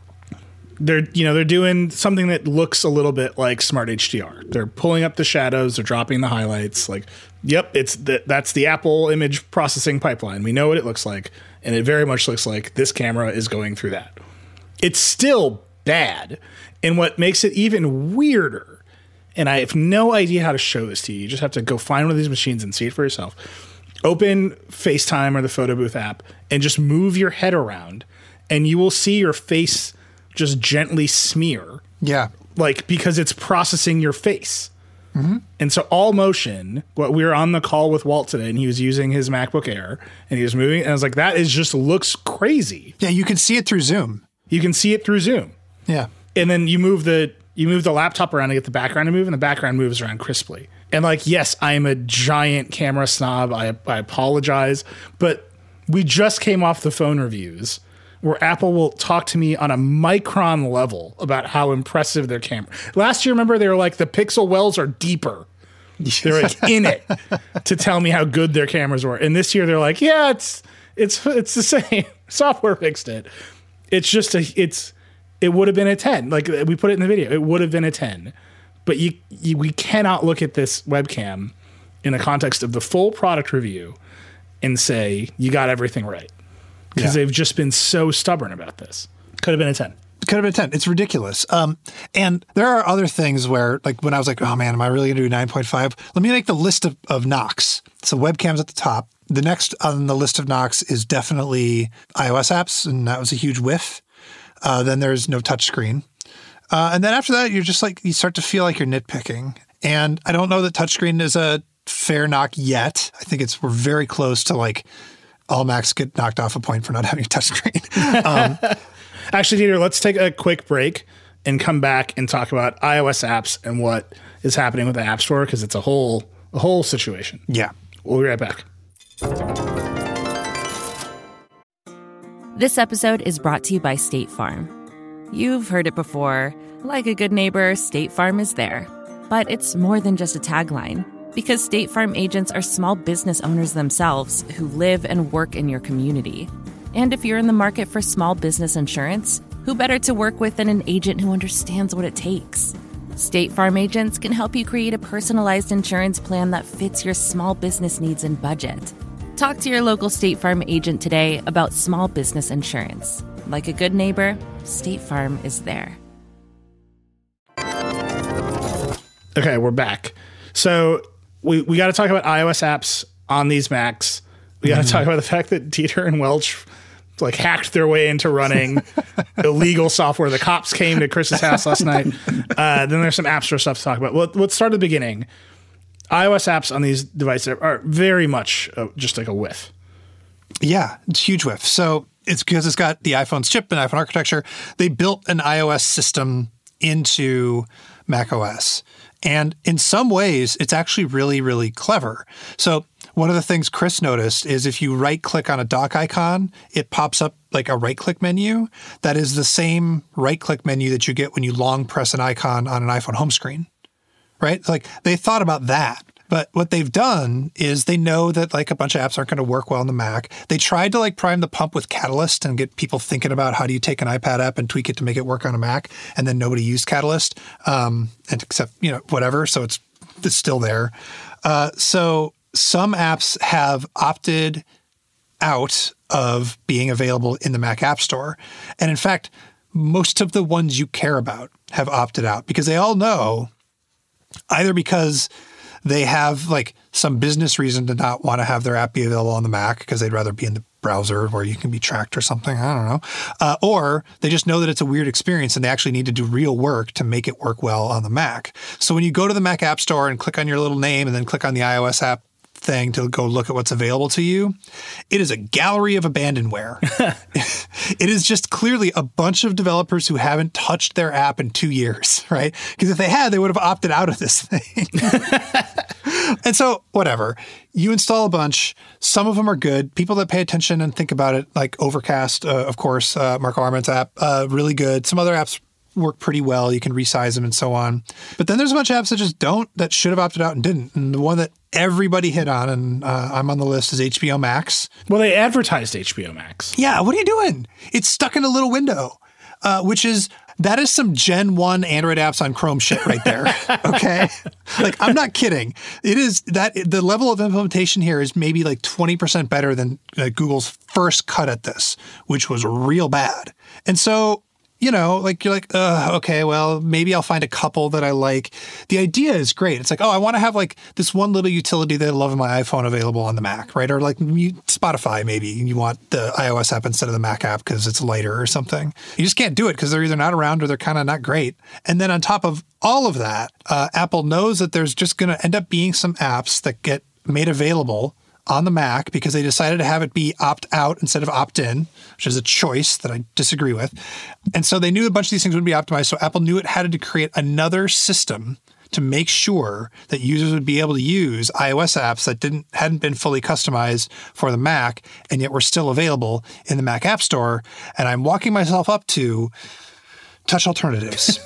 They're you know they're doing something that looks a little bit like Smart H D R. They're pulling up the shadows. They're dropping the highlights. Like, yep, it's the, that's the Apple image processing pipeline. We know what it looks like, and it very much looks like this camera is going through that. It's still bad, and what makes it even weirder. And I have no idea how to show this to you. You just have to go find one of these machines and see it for yourself. Open FaceTime or the Photo Booth app and just move your head around, and you will see your face just gently smear. Yeah. Like, because it's processing your face. Mm-hmm. And so all motion, what we were on the call with Walt today, and he was using his MacBook Air, and he was moving, and I was like, that is just looks crazy. Yeah, you can see it through Zoom. You can see it through Zoom. Yeah. And then you move the you move the laptop around to get the background to move, and the background moves around crisply. And like, yes, I am a giant camera snob. I, I apologize. But we just came off the phone reviews where Apple will talk to me on a micron level about how impressive their camera. Last year, remember, they were like, the pixel wells are deeper. They're like in it to tell me how good their cameras were. And this year they're like, yeah, it's it's it's the same. Software fixed it. It's just a it's it would have been a ten. Like we put it in the video. It would have been a ten. But you, you we cannot look at this webcam in the context of the full product review and say you got everything right. Because yeah. they've just been so stubborn about this. Could have been a ten. Could have been a ten. It's ridiculous. Um, and there are other things where, like when I was like, oh man, am I really going to do nine point five? Let me make the list of, of knocks. So webcams at the top. The next on the list of knocks is definitely iOS apps, and that was a huge whiff. Uh, then there's no touchscreen. Uh, and then after that, you're just like, you start to feel like you're nitpicking. And I don't know that touchscreen is a fair knock yet. I think it's, we're very close to like all Macs get knocked off a point for not having a touchscreen. um, Actually, Dieter, let's take a quick break and come back and talk about iOS apps and what is happening with the App Store, because it's a whole, a whole situation. Yeah. We'll be right back. This episode is brought to you by State Farm. You've heard it before. Like a good neighbor, State Farm is there. But it's more than just a tagline, because State Farm agents are small business owners themselves who live and work in your community. And if you're in the market for small business insurance, who better to work with than an agent who understands what it takes? State Farm agents can help you create a personalized insurance plan that fits your small business needs and budget. Talk to your local State Farm agent today about small business insurance. Like a good neighbor, State Farm is there. Okay, we're back. So we, we got to talk about iOS apps on these Macs. We got to mm-hmm. talk about the fact that Dieter and Welch like hacked their way into running illegal software. The cops came to Chris's house last night. Uh, then there's some App Store stuff to talk about. Well, let's start at the beginning. iOS apps on these devices are very much uh, just like a whiff. Yeah, it's a huge whiff. So it's because it's got the iPhone's chip and iPhone architecture. They built an iOS system into macOS. And in some ways, it's actually really, really clever. So one of the things Chris noticed is if you right-click on a dock icon, it pops up like a right-click menu. That is the same right-click menu that you get when you long press an icon on an iPhone home screen, right? Like they thought about that. But what they've done is they know that like a bunch of apps aren't going to work well on the Mac. They tried to like prime the pump with Catalyst and get people thinking about how do you take an iPad app and tweak it to make it work on a Mac. And then nobody used Catalyst, um, and except, you know, whatever. So it's, it's still there. Uh, so some apps have opted out of being available in the Mac App Store. And in fact, most of the ones you care about have opted out because they all know either because they have like some business reason to not want to have their app be available on the Mac because they'd rather be in the browser where you can be tracked or something. I don't know. Uh, or they just know that it's a weird experience and they actually need to do real work to make it work well on the Mac. So when you go to the Mac App Store and click on your little name and then click on the iOS app thing to go look at what's available to you, it is a gallery of abandonware. It is just clearly a bunch of developers who haven't touched their app in two years, right? Because if they had, they would have opted out of this thing. And so, whatever. You install a bunch. Some of them are good. People that pay attention and think about it, like Overcast, uh, of course, uh, Marco Arment's app, uh, really good. Some other apps work pretty well. You can resize them and so on. But then there's a bunch of apps that just don't, that should have opted out and didn't. And the one that everybody hit on, and uh, I'm on the list, is H B O Max. Well, they advertised H B O Max. Yeah, what are you doing? It's stuck in a little window, uh, which is, that is some Gen one Android apps on Chrome shit right there. Okay? Like, I'm not kidding. It is that the level of implementation here is maybe like twenty percent better than uh, Google's first cut at this, which was real bad. And so, you know, like you're like, uh, okay, well, maybe I'll find a couple that I like. The idea is great. It's like, oh, I want to have like this one little utility that I love in my iPhone available on the Mac, right? Or like Spotify, maybe you want the iOS app instead of the Mac app because it's lighter or something. You just can't do it because they're either not around or they're kind of not great. And then on top of all of that, uh, Apple knows that there's just going to end up being some apps that get made available on the Mac because they decided to have it be opt-out instead of opt-in, which is a choice that I disagree with. And so they knew a bunch of these things would be optimized, so Apple knew it had to create another system to make sure that users would be able to use iOS apps that didn't hadn't been fully customized for the Mac and yet were still available in the Mac App Store. And I'm walking myself up to touch alternatives.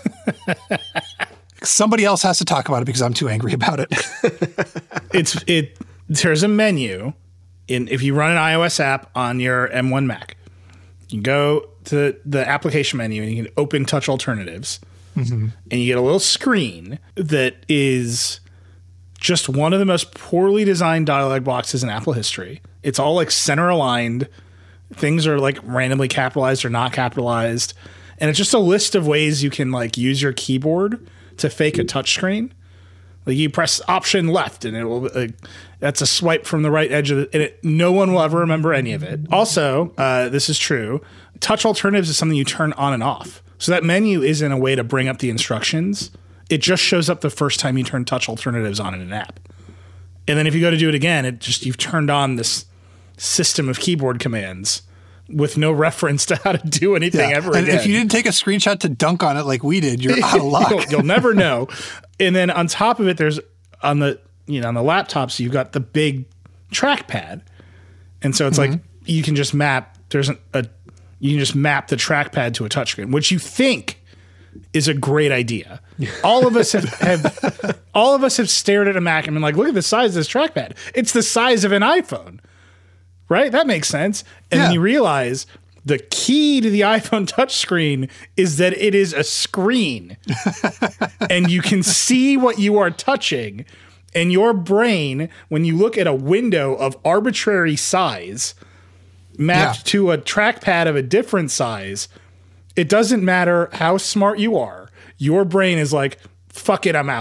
Somebody else has to talk about it because I'm too angry about it. it's it. There's a menu in if you run an iOS app on your M one Mac. You can go to the application menu and you can open Touch Alternatives. Mm-hmm. And you get a little screen that is just one of the most poorly designed dialog boxes in Apple history. It's all like center aligned. Things are like randomly capitalized or not capitalized. And it's just a list of ways you can like use your keyboard to fake a touchscreen. Like you press option left and it will, like, that's a swipe from the right edge of it. And it, no one will ever remember any of it. Also, uh, this is true. Touch Alternatives is something you turn on and off. So that menu isn't a way to bring up the instructions. It just shows up the first time you turn Touch Alternatives on in an app. And then if you go to do it again, it just, you've turned on this system of keyboard commands with no reference to how to do anything yeah. ever and again. If you didn't take a screenshot to dunk on it like we did, you're out of luck. you'll, you'll never know. And then on top of it, there's on the you know on the laptops, you've got the big trackpad, and so it's mm-hmm. like you can just map. There's a, a you can just map the trackpad to a touchscreen, which you think is a great idea. All of us have, have all of us have stared at a Mac and been like, look at the size of this trackpad. It's the size of an iPhone. Right? That makes sense. And yeah. then you realize the key to the iPhone touchscreen is that it is a screen. And you can see what you are touching. And your brain, when you look at a window of arbitrary size mapped yeah. to a trackpad of a different size, it doesn't matter how smart you are. Your brain is like, fuck it, I'm out.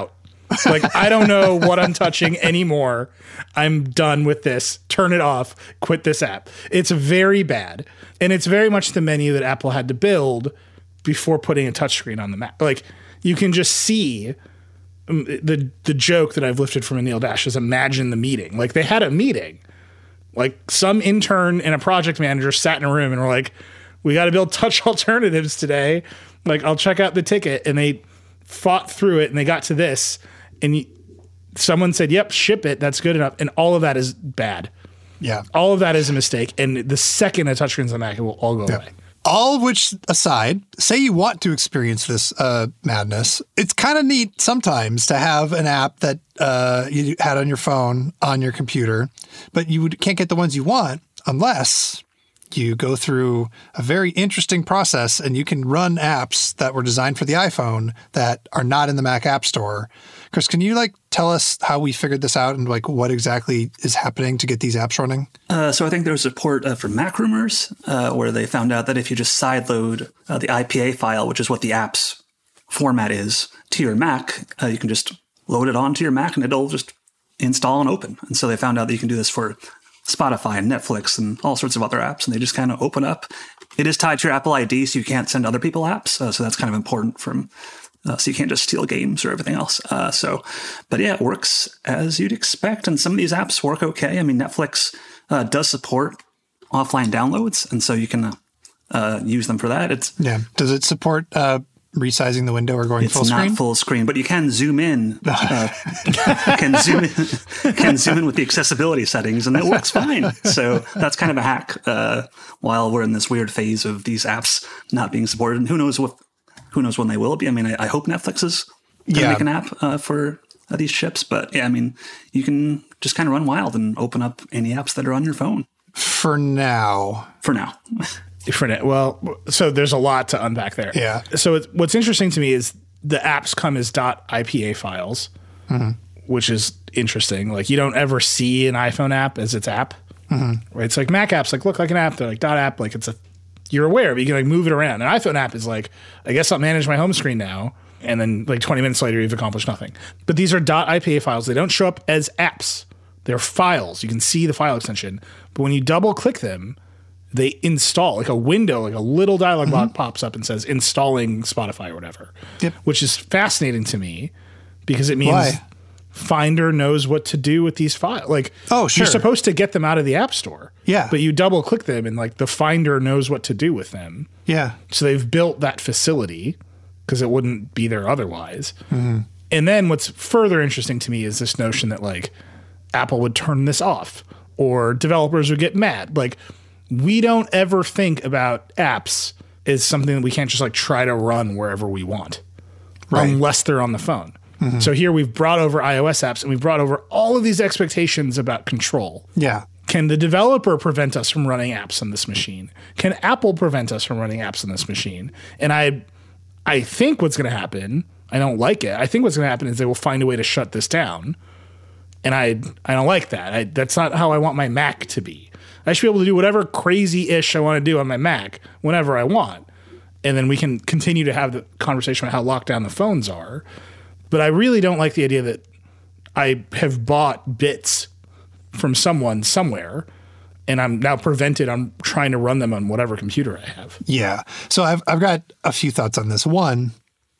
Like, I don't know what I'm touching anymore. I'm done with this. Turn it off. Quit this app. It's very bad. And it's very much the menu that Apple had to build before putting a touchscreen on the Mac. Like, you can just see the the joke that I've lifted from Anil Dash is imagine the meeting. Like, they had a meeting. Like, some intern and a project manager sat in a room and were like, we got to build touch alternatives today. Like, I'll check out the ticket. And they fought through it and they got to this. And y- someone said, yep, ship it. That's good enough. And all of that is bad. Yeah. All of that is a mistake. And the second a touchscreen's on the Mac, it will all go Yeah. away. All of which aside, say you want to experience this uh, madness, it's kind of neat sometimes to have an app that uh, you had on your phone, on your computer, but you would, can't get the ones you want unless you go through a very interesting process and you can run apps that were designed for the iPhone that are not in the Mac App Store. Chris, can you like tell us how we figured this out and like what exactly is happening to get these apps running? Uh, so I think there was a report uh, from Mac Rumors uh, where they found out that if you just sideload uh, the I P A file, which is what the app's format is, to your Mac, uh, you can just load it onto your Mac and it'll just install and open. And so they found out that you can do this for Spotify and Netflix and all sorts of other apps, and they just kind of open up. It is tied to your Apple I D, so you can't send other people apps. Uh, so that's kind of important from, uh, so you can't just steal games or everything else. Uh, so, but yeah, it works as you'd expect. And some of these apps work okay. I mean, Netflix uh, does support offline downloads, and so you can uh, uh, use them for that. It's Yeah. Does it support uh, resizing the window or going It's full screen? not full screen, but you can zoom in. Uh, can zoom in, can zoom in with the accessibility settings, and it works fine. So that's kind of a hack. Uh, while we're in this weird phase of these apps not being supported, and who knows what, who knows when they will be. I mean, I, I hope Netflix is going to Yeah. make an app uh, for uh, these chips. But yeah, I mean, you can just kind of run wild and open up any apps that are on your phone For now. for now. For now. Well, so there's a lot to unpack there. Yeah. So it's, what's interesting to me is the apps come as .ipa files, Mm-hmm. which is interesting. Like, you don't ever see an iPhone app as its app. Mm-hmm. Right? It's like Mac apps like look like an app. They're like .app. Like, it's a you're aware, but you can like move it around. An iPhone app is like, I guess I'll manage my home screen now. And then like twenty minutes later, you've accomplished nothing. But these are .ipa files. They don't show up as apps. They're files. You can see the file extension. But when you double click them, they install like a window, like a little dialog Mm-hmm. box pops up and says installing Spotify or whatever, Yep. which is fascinating to me because it means Why? Finder knows what to do with these files. Like, Oh, sure. you're supposed to get them out of the App Store. Yeah. But you double click them and like the Finder knows what to do with them. Yeah. So they've built that facility because it wouldn't be there otherwise. Mm-hmm. And then what's further interesting to me is this notion that like Apple would turn this off or developers would get mad. Like, we don't ever think about apps as something that we can't just like try to run wherever we want, Right. unless they're on the phone. So here we've brought over iOS apps and we've brought over all of these expectations about control. Yeah. Can the developer prevent us from running apps on this machine? Can Apple prevent us from running apps on this machine? And I I think what's going to happen, I don't like it. I think what's going to happen is they will find a way to shut this down. And I I don't like that. I, that's not how I want my Mac to be. I should be able to do whatever crazy-ish I want to do on my Mac whenever I want. And then we can continue to have the conversation about how locked down the phones are. But I really don't like the idea that I have bought bits from someone somewhere and I'm now prevented on trying to run them on whatever computer I have. Yeah. So I've I've got a few thoughts on this. One,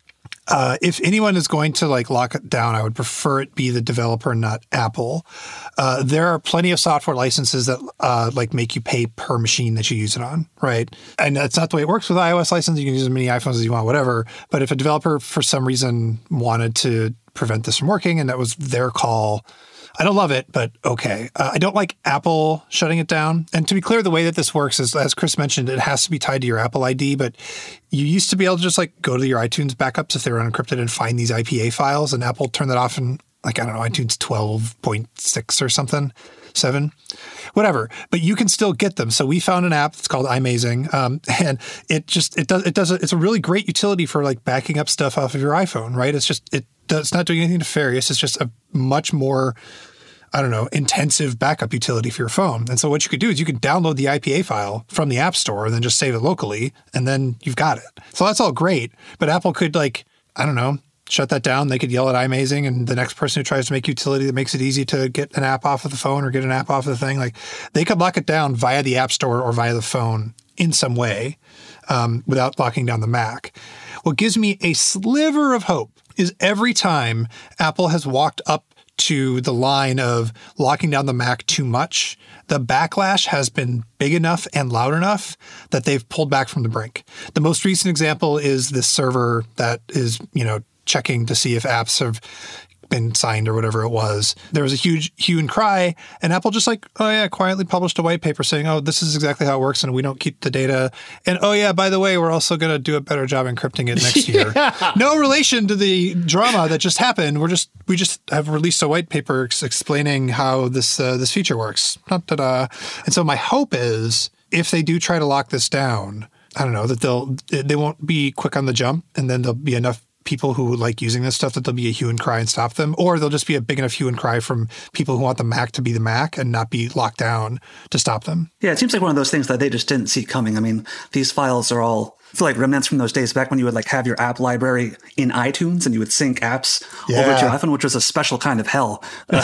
uh, if anyone is going to like lock it down, I would prefer it be the developer, not Apple. Uh, there are plenty of software licenses that uh, like make you pay per machine that you use it on, right? And that's not the way it works with iOS license. You can use as many iPhones as you want, whatever. But if a developer for some reason wanted to prevent this from working and that was their call, I don't love it, but okay. Uh, I don't like Apple shutting it down. And to be clear, the way that this works is, as Chris mentioned, it has to be tied to your Apple I D, but you used to be able to just like go to your iTunes backups if they were unencrypted and find these I P A files, and Apple turned that off in like, I don't know, iTunes twelve point six or something, seven, whatever. But you can still get them. So we found an app that's called iMazing, um, and it just, it does, it does, a, it's a really great utility for like backing up stuff off of your iPhone, right? It's just, it does, it's not doing anything nefarious. It's just a much more, I don't know, intensive backup utility for your phone. And so what you could do is you could download the I P A file from the App Store and then just save it locally, and then you've got it. So that's all great. But Apple could like, I don't know, shut that down. They could yell at iMazing, and the next person who tries to make utility that makes it easy to get an app off of the phone or get an app off of the thing, like they could lock it down via the App Store or via the phone in some way um, without locking down the Mac. What gives me a sliver of hope is every time Apple has walked up to the line of locking down the Mac too much, the backlash has been big enough and loud enough that they've pulled back from the brink. The most recent example is this server that is, you know, checking to see if apps have been signed or whatever it was. There was a huge hue and cry, and Apple just like, oh yeah, quietly published a white paper saying, oh, this is exactly how it works, and we don't keep the data. And oh yeah, by the way, we're also going to do a better job encrypting it next year. Yeah. No relation to the drama that just happened. We're just we just have released a white paper ex- explaining how this uh, this feature works. Da-da-da. And so my hope is if they do try to lock this down, I don't know, that they'll they won't be quick on the jump, and then there'll be enough people who like using this stuff that there'll be a hue and cry and stop them, or there'll just be a big enough hue and cry from people who want the Mac to be the Mac and not be locked down to stop them. Yeah, it seems like one of those things that they just didn't see coming. I mean, these files are all, I feel like remnants from those days back when you would like have your app library in iTunes and you would sync apps Yeah. over to your iPhone, which was a special kind of hell.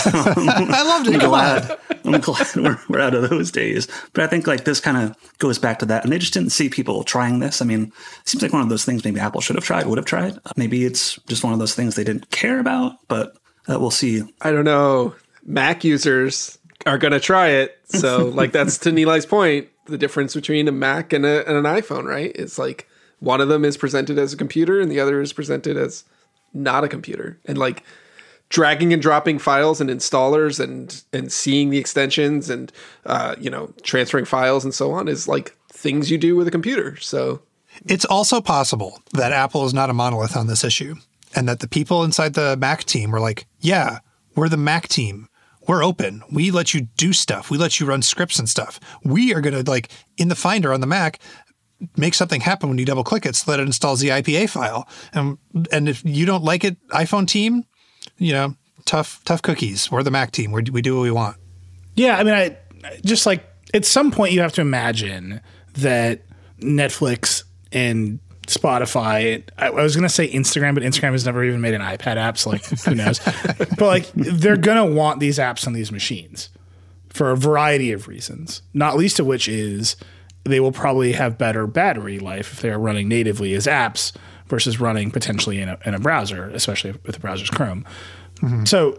I loved it. I'm Come glad, on. I'm glad we're, we're out of those days. But I think like this kind of goes back to that. And they just didn't see people trying this. I mean, it seems like one of those things maybe Apple should have tried, would have tried. Maybe it's just one of those things they didn't care about, but uh, we'll see. I don't know. Mac users are going to try it. So like that's to Nilai's point, the difference between a Mac and, a, and an iPhone, right? It's like one of them is presented as a computer and the other is presented as not a computer. And like dragging and dropping files and installers and and seeing the extensions and uh, you know, transferring files and so on is like things you do with a computer. So it's also possible that Apple is not a monolith on this issue, and that the people inside the Mac team were like, yeah, we're the Mac team. We're open. We let you do stuff. We let you run scripts and stuff. We are going to, like, in the Finder on the Mac, make something happen when you double click it so that it installs the I P A file. And and if you don't like it, iPhone team, you know, tough tough cookies. We're the Mac team. We're, we do what we want. Yeah, I mean, I just like at some point you have to imagine that Netflix and Spotify, I, I was going to say Instagram, but Instagram has never even made an iPad app, so like, who knows? But like, they're going to want these apps on these machines for a variety of reasons, not least of which is they will probably have better battery life if they're running natively as apps versus running potentially in a, in a browser, especially if the browser's Chrome. Mm-hmm. So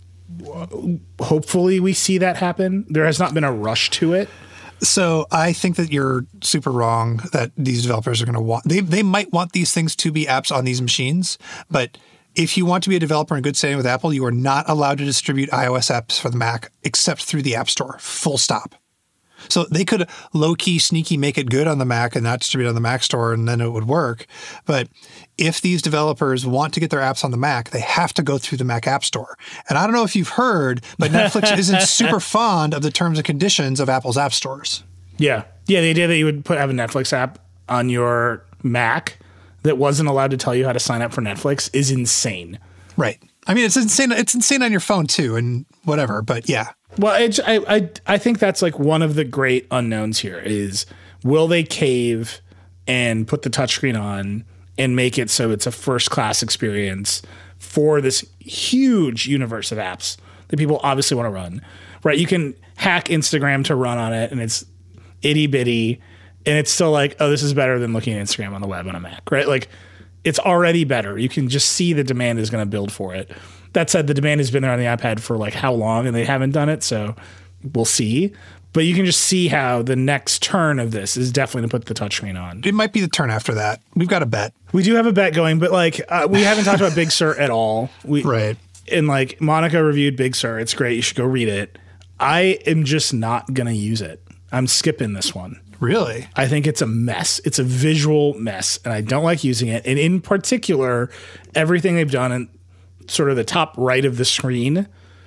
w- hopefully we see that happen. There has not been a rush to it. So I think that you're super wrong that these developers are going to want, they they might want these things to be apps on these machines, but if you want to be a developer in good standing with Apple, you are not allowed to distribute iOS apps for the Mac except through the App Store, full stop. So they could low-key, sneaky make it good on the Mac and not distribute on the Mac Store, and then it would work. But if these developers want to get their apps on the Mac, they have to go through the Mac App Store. And I don't know if you've heard, but Netflix isn't super fond of the terms and conditions of Apple's app stores. Yeah. Yeah, the idea that you would put have a Netflix app on your Mac that wasn't allowed to tell you how to sign up for Netflix is insane. Right. I mean, it's insane. It's insane on your phone, too, and whatever. But yeah. Well, it's, I, I I think that's like one of the great unknowns here is will they cave and put the touchscreen on and make it so it's a first class experience for this huge universe of apps that people obviously want to run, right? You can hack Instagram to run on it and it's itty bitty and it's still like, oh, this is better than looking at Instagram on the web on a Mac, right? Like it's already better. You can just see the demand is going to build for it. That said, the demand has been there on the iPad for like how long and they haven't done it. So we'll see. But you can just see how the next turn of this is definitely to put the touchscreen on. It might be the turn after that. We've got a bet. We do have a bet going, but like uh, we haven't talked about Big Sur at all. We, right. And like Monica reviewed Big Sur. It's great. You should go read it. I am just not going to use it. I'm skipping this one. Really? I think it's a mess. It's a visual mess, and I don't like using it. And in particular, everything they've done in sort of the top right of the screen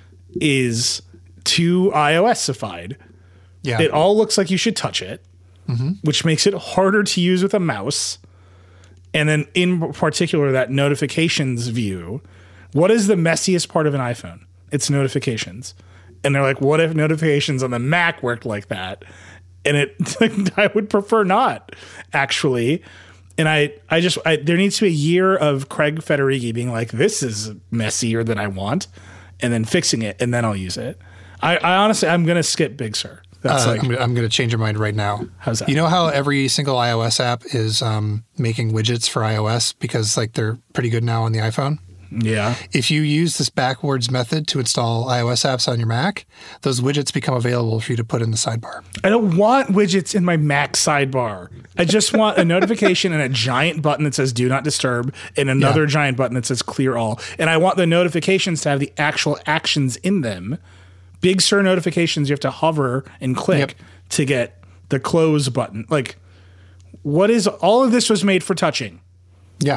is too iOS-ified. Yeah. It all looks like you should touch it, mm-hmm. which makes it harder to use with a mouse. And then in particular, that notifications view. What is the messiest part of an iPhone? It's notifications. And they're like, what if notifications on the Mac worked like that? And it, I would prefer not, actually. And I, I just, I, there needs to be a year of Craig Federighi being like, this is messier than I want, and then fixing it, and then I'll use it. I, I honestly, I'm going to skip Big Sur. That's uh, like, I'm, I'm going to change your mind right now. How's that? You know how every single iOS app is um, making widgets for iOS because like they're pretty good now on the iPhone? Yeah. If you use this backwards method to install iOS apps on your Mac, those widgets become available for you to put in the sidebar. I don't want widgets in my Mac sidebar. I just want a notification and a giant button that says do not disturb and another Yeah. giant button that says clear all. And I want the notifications to have the actual actions in them. Big Sur notifications, you have to hover and click Yep. to get the close button. Like, what is all of this was made for touching? Yeah.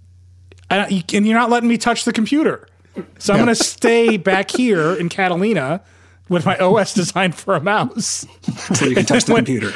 I don't, you, and you're not letting me touch the computer. So I'm Yeah. going to stay back here in Catalina with my O S designed for a mouse. So you can touch the When- computer.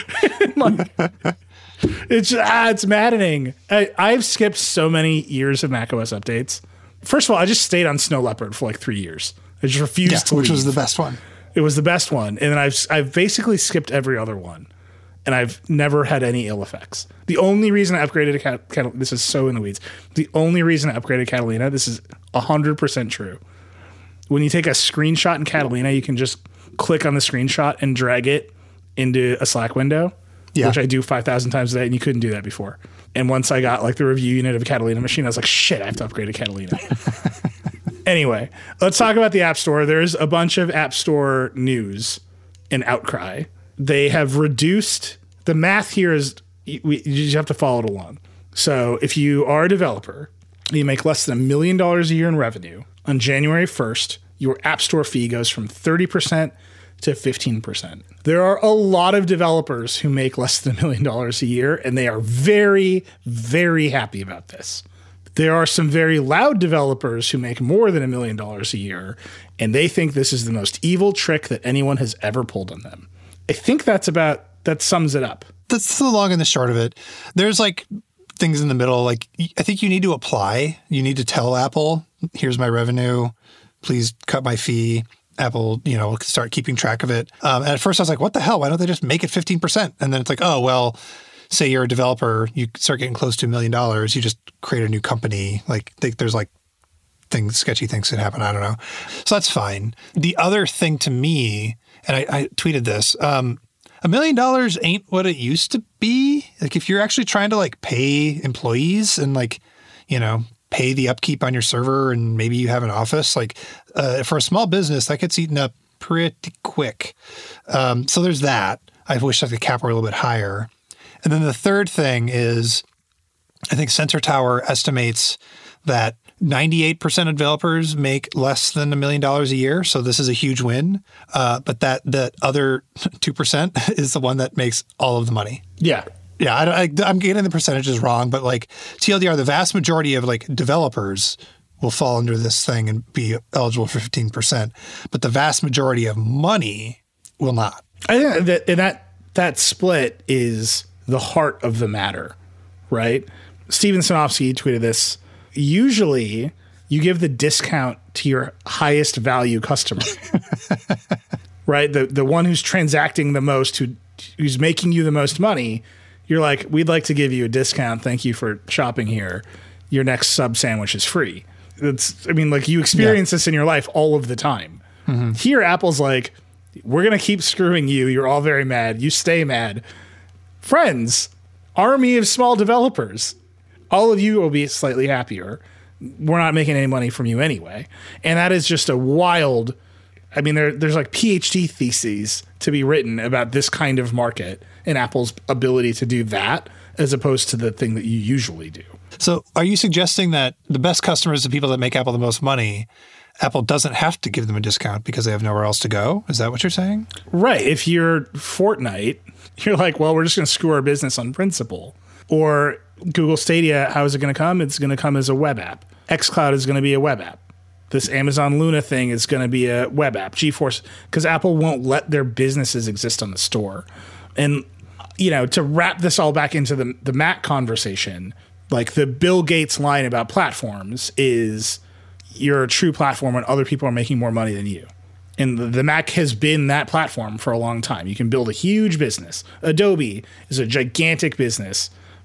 Like, it's ah, it's maddening. I, I've skipped so many years of macOS updates. First of all, I just stayed on Snow Leopard for like three years. I just refused Yeah, to which leave. was the best one. It was the best one, and then I've I've basically skipped every other one, and I've never had any ill effects. The only reason I upgraded to Cat, Cat this is so in the weeds. The only reason I upgraded Catalina, this is a hundred percent true. When you take a screenshot in Catalina, you can just click on the screenshot and drag it into a Slack window, Yeah. which I do five thousand times a day, and you couldn't do that before. And once I got like the review unit of a Catalina machine, I was like, shit, I have to upgrade to Catalina. Anyway, let's talk about the App Store. There's a bunch of App Store news and outcry. They have reduced the math here is we, you just have to follow it along. So if you are a developer, you make less than a million dollars a year in revenue, on January first, your App Store fee goes from thirty percent to fifteen percent. There are a lot of developers who make less than a million dollars a year, and they are very, very happy about this. There are some very loud developers who make more than a million dollars a year, and they think this is the most evil trick that anyone has ever pulled on them. I think that's about, that sums it up. That's the long and the short of it. There's like things in the middle. Like I think you need to apply. You need to tell Apple, here's my revenue. Please cut my fee. Apple, you know, start keeping track of it. Um, and at first I was like, what the hell? Why don't they just make it fifteen percent? And then it's like, oh, well, say you're a developer, you start getting close to a million dollars, you just create a new company. Like they, there's like things, sketchy things that happen. I don't know. So that's fine. The other thing to me, and I, I tweeted this, um, a million dollars ain't what it used to be. Like if you're actually trying to like pay employees and like, you know, pay the upkeep on your server and maybe you have an office, like uh, for a small business, that gets eaten up pretty quick. Um, so there's that. I wish I could cap were a little bit higher. And then the third thing is, I think Sensor Tower estimates that ninety-eight percent of developers make less than a million dollars a year. So this is a huge win. Uh, but that, that other two percent is the one that makes all of the money. Yeah. Yeah, I, I, I'm getting the percentages wrong, but like T L D R, the vast majority of like developers will fall under this thing and be eligible for fifteen percent. But the vast majority of money will not. I think that and that that split is the heart of the matter, right? Steven Sinofsky tweeted this. Usually, you give the discount to your highest value customer, right? The the one who's transacting the most, who who's making you the most money. You're like, we'd like to give you a discount. Thank you for shopping here. Your next sub sandwich is free. It's, I mean, like you experience yeah. this in your life all of the time. Mm-hmm. Here, Apple's like, we're going to keep screwing you. You're all very mad. You stay mad. Friends, army of small developers, all of you will be slightly happier. We're not making any money from you anyway. And that is just a wild, I mean, there, there's like PhD theses to be written about this kind of market and Apple's ability to do that as opposed to the thing that you usually do. So are you suggesting that the best customers, the people that make Apple the most money, Apple doesn't have to give them a discount because they have nowhere else to go? Is that what you're saying? Right. If you're Fortnite, you're like, well, we're just going to screw our business on principle. Or Google Stadia, how is it going to come? It's going to come as a web app. xCloud is going to be a web app. This Amazon Luna thing is going to be a web app. GeForce, because Apple won't let their businesses exist on the store. And, you know, to wrap this all back into the, the Mac conversation, like the Bill Gates line about platforms is you're a true platform when other people are making more money than you. And the, the Mac has been that platform for a long time. You can build a huge business. Adobe is a gigantic business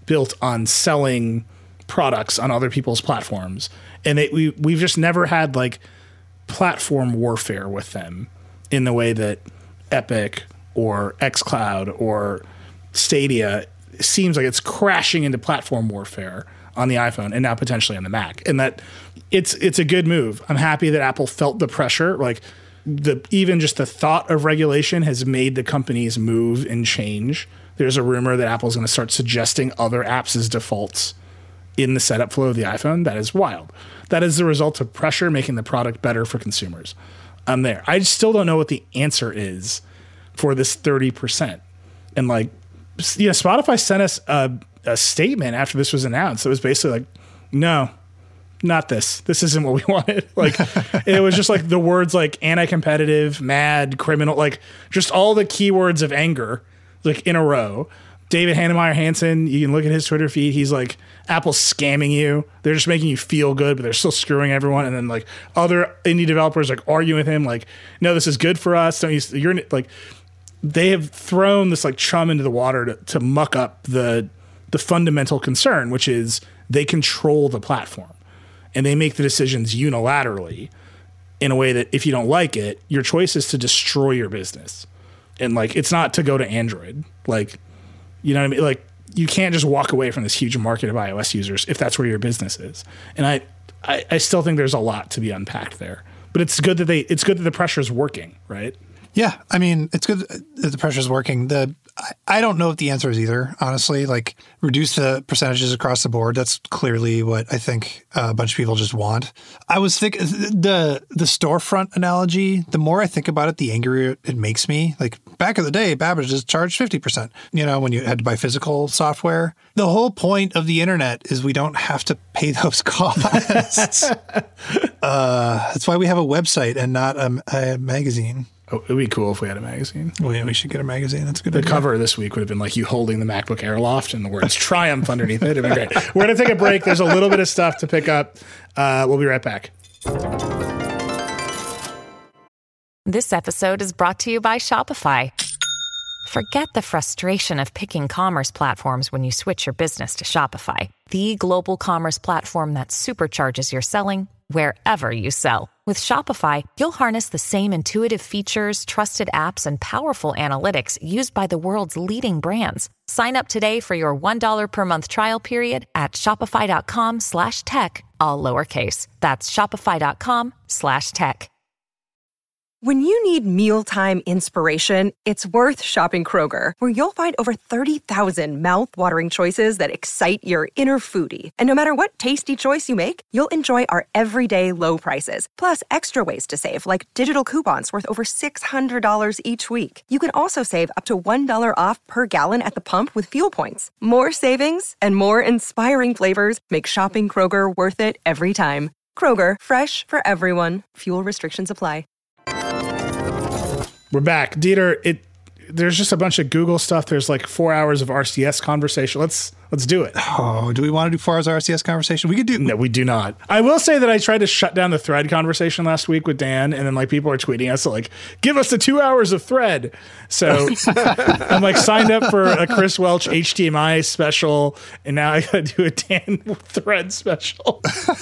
built on selling products on other people's platforms. And it, we, we've just never had like platform warfare with them in the way that Epic or xCloud or Stadia seems like it's crashing into platform warfare on the iPhone and now potentially on the Mac. And that it's it's a good move. I'm happy that Apple felt the pressure. Like the even just the thought of regulation has made the companies move and change. There's a rumor that Apple's going to start suggesting other apps as defaults in the setup flow of the iPhone. That is wild. That is the result of pressure making the product better for consumers. I'm there. I still don't know what the answer is for this thirty percent. And like, you know, Spotify sent us a, a statement after this was announced. It was basically like, no, not this. This isn't what we wanted. Like, it was just like the words like anti-competitive, mad, criminal, like just all the keywords of anger, like in a row. David Hannemeyer Hansen, you can look at his Twitter feed. He's like, Apple's scamming you. They're just making you feel good, but they're still screwing everyone. And then like other indie developers like arguing with him, like, no, this is good for us. Don't you? You're like, they have thrown this like chum into the water to, to muck up the the fundamental concern, which is they control the platform and they make the decisions unilaterally in a way that if you don't like it, your choice is to destroy your business. And like, it's not to go to Android. Like, you know what I mean? Like, you can't just walk away from this huge market of iOS users if that's where your business is. And I, I, I still think there's a lot to be unpacked there. But it's good that they it's good that the pressure is working, right? Yeah, I mean, it's good that the pressure is working. The I, I don't know what the answer is either, honestly. Like, reduce the percentages across the board. That's clearly what I think a bunch of people just want. I was thinking the the storefront analogy. The more I think about it, the angrier it makes me. Like back in the day, Babbage just charged fifty percent. You know, when you had to buy physical software. The whole point of the internet is we don't have to pay those costs. uh, that's why we have a website and not a, a magazine. Oh, it would be cool if we had a magazine. Well, yeah, we should get a magazine. That's a good. The idea. Cover this week would have been like you holding the MacBook Airloft and the words Triumph underneath it. It'd be great. We're going to take a break. There's a little bit of stuff to pick up. Uh, we'll be right back. This episode is brought to you by Shopify. Forget the frustration of picking commerce platforms when you switch your business to Shopify, the global commerce platform that supercharges your selling wherever you sell. With Shopify, you'll harness the same intuitive features, trusted apps, and powerful analytics used by the world's leading brands. Sign up today for your one dollar per month trial period at shopify.com slash tech, all lowercase. That's shopify.com slash tech. When you need mealtime inspiration, it's worth shopping Kroger, where you'll find over thirty thousand mouth-watering choices that excite your inner foodie. And no matter what tasty choice you make, you'll enjoy our everyday low prices, plus extra ways to save, like digital coupons worth over six hundred dollars each week. You can also save up to one dollar off per gallon at the pump with fuel points. More savings and more inspiring flavors make shopping Kroger worth it every time. Kroger, fresh for everyone. Fuel restrictions apply. We're back. Dieter, it there's just a bunch of Google stuff. There's like four hours of R C S conversation. Let's let's do it. Oh, do we want to do four hours of R C S conversation? We could do. No, we do not. I will say that I tried to shut down the thread conversation last week with Dan, and then like people are tweeting us like, give us the two hours of thread. So I'm like signed up for a Chris Welch H D M I special, and now I gotta do a Dan thread special.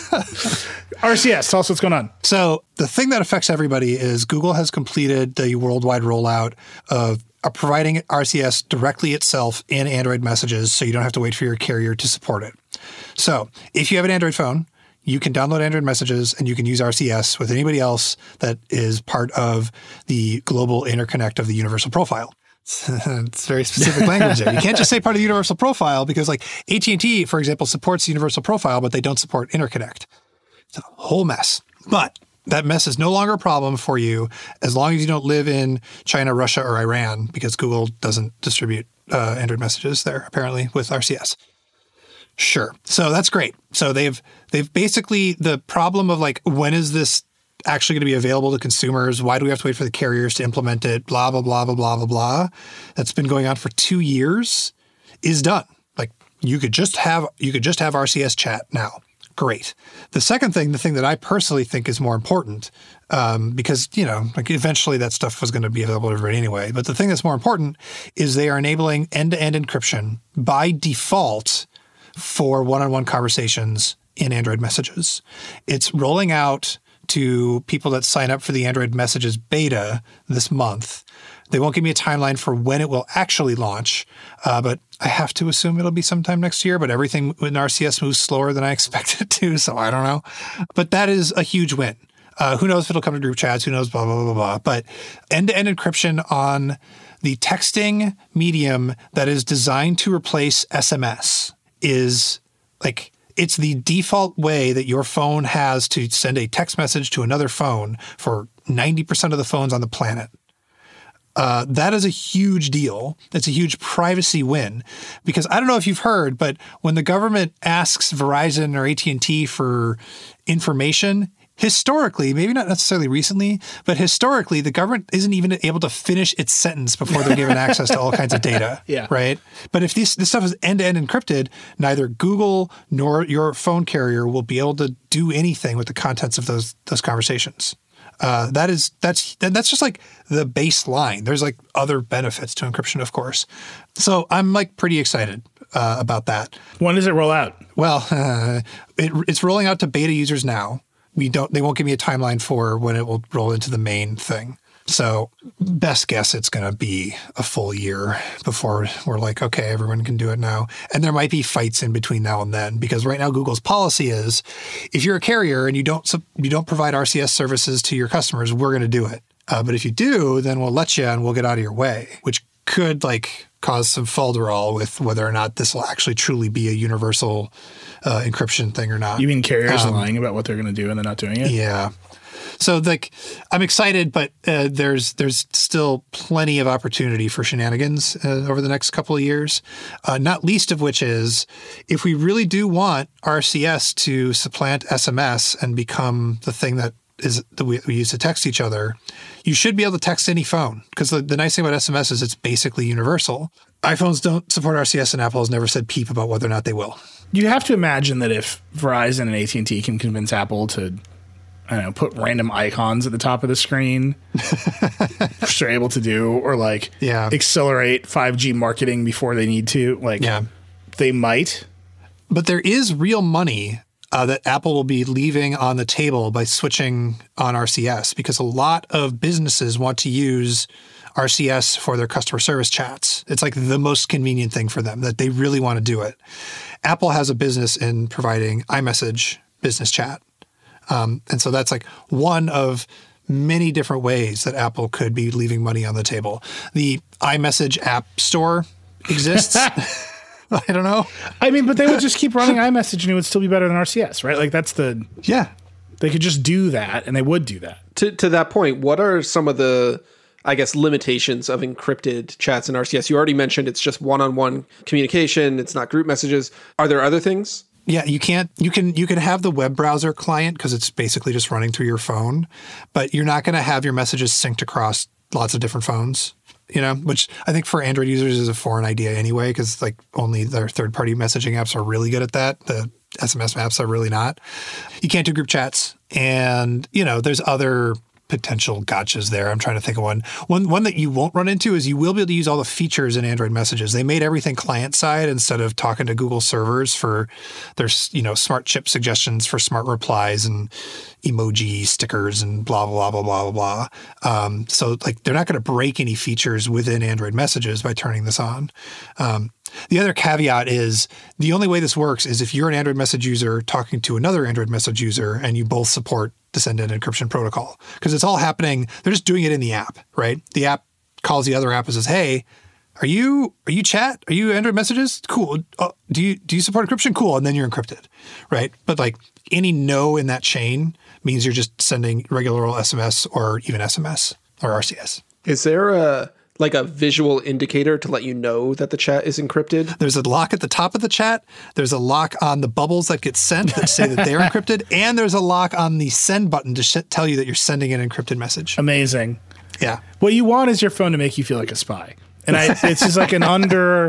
R C S, tell us what's going on. So the thing that affects everybody is Google has completed the worldwide rollout of uh, providing R C S directly itself in Android messages, so you don't have to wait for your carrier to support it. So if you have an Android phone, you can download Android messages and you can use R C S with anybody else that is part of the global interconnect of the universal profile. It's very specific language there. You can't just say part of the universal profile because like A T and T, for example, supports the universal profile, but they don't support interconnect. It's a whole mess. But that mess is no longer a problem for you as long as you don't live in China, Russia, or Iran, because Google doesn't distribute uh, Android messages there, apparently, with R C S. Sure. So that's great. So they've they've basically, the problem of like, when is this actually going to be available to consumers? Why do we have to wait for the carriers to implement it? Blah, blah, blah, blah, blah, blah, blah. That's been going on for two years is done. Like you could just have you could just have R C S chat now. Great. The second thing, the thing that I personally think is more important, um, because, you know, like eventually that stuff was going to be available to everybody anyway. But the thing that's more important is they are enabling end-to-end encryption by default for one-on-one conversations in Android Messages. It's rolling out to people that sign up for the Android Messages beta this month. They won't give me a timeline for when it will actually launch, uh, but I have to assume it'll be sometime next year. But everything in R C S moves slower than I expect it to, so I don't know. But that is a huge win. Uh, who knows if it'll come to group chats? Who knows? Blah, blah, blah, blah. But end-to-end encryption on the texting medium that is designed to replace S M S is like... It's the default way that your phone has to send a text message to another phone for ninety percent of the phones on the planet. Uh, that is a huge deal. It's a huge privacy win because I don't know if you've heard, but when the government asks Verizon or A T and T for information, historically, maybe not necessarily recently, but historically, the government isn't even able to finish its sentence before they're given access to all kinds of data. Yeah. Right. But if this, this stuff is end-to-end encrypted, neither Google nor your phone carrier will be able to do anything with the contents of those those conversations. Uh, that is that's that's just like the baseline. There's like other benefits to encryption, of course. So I'm like pretty excited uh, about that. When does it roll out? Well, uh, it, it's rolling out to beta users now. We don't. They won't give me a timeline for when it will roll into the main thing. So best guess it's going to be a full year before we're like, okay, everyone can do it now. And there might be fights in between now and then because right now Google's policy is if you're a carrier and you don't you don't provide R C S services to your customers, we're going to do it. Uh, but if you do, then we'll let you and we'll get out of your way, which could like cause some falderall with whether or not this will actually truly be a universal uh, encryption thing or not. You mean carriers um, lying about what they're going to do and they're not doing it? Yeah. So like I'm excited, but uh, there's there's still plenty of opportunity for shenanigans uh, over the next couple of years, uh, not least of which is if we really do want R C S to supplant S M S and become the thing that is that we, we use to text each other, you should be able to text any phone because the, the nice thing about S M S is it's basically universal. iPhones don't support R C S and Apple has never said peep about whether or not they will. You have to imagine that if Verizon and A T and T can convince Apple to, I don't know, put random icons at the top of the screen, which they're able to do, or like yeah. accelerate five G marketing before they need to, like yeah. they might. But there is real money Uh, that Apple will be leaving on the table by switching on R C S because a lot of businesses want to use R C S for their customer service chats. It's like the most convenient thing for them, that they really want to do it. Apple has a business in providing iMessage business chat. Um, and so that's like one of many different ways that Apple could be leaving money on the table. The iMessage app store exists. I don't know. I mean, but they would just keep running iMessage and it would still be better than R C S, right? Like that's the yeah. They could just do that, and they would do that. To to that point, what are some of the, I guess, limitations of encrypted chats in R C S? You already mentioned it's just one-on-one communication. It's not group messages. Are there other things? Yeah, you can't. You can you can have the web browser client because it's basically just running through your phone, but you're not going to have your messages synced across lots of different phones. You know, which I think for Android users is a foreign idea anyway, because like only their third-party messaging apps are really good at that. The S M S apps are really not. You can't do group chats, and you know, there's other potential gotchas there. I'm trying to think of one. One one that you won't run into is you will be able to use all the features in Android Messages. They made everything client side instead of talking to Google servers for their, you know, smart chip suggestions for smart replies and emoji stickers and blah, blah, blah, blah, blah, blah. Um, so like they're not going to break any features within Android Messages by turning this on. Um, The other caveat is the only way this works is if you're an Android message user talking to another Android message user and you both support this end-to-end encryption protocol. Because it's all happening, they're just doing it in the app, right? The app calls the other app and says, hey, are you are you chat? Are you Android messages? Cool. Oh, do you do you support encryption? Cool. And then you're encrypted, right? But like any no in that chain means you're just sending regular old S M S or even S M S or R C S. Is there a... like a visual indicator to let you know that the chat is encrypted? There's a lock at the top of the chat. There's a lock on the bubbles that get sent that say that they're encrypted. And there's a lock on the send button to sh- tell you that you're sending an encrypted message. Amazing. Yeah. What you want is your phone to make you feel like a spy. And I, it's just like an under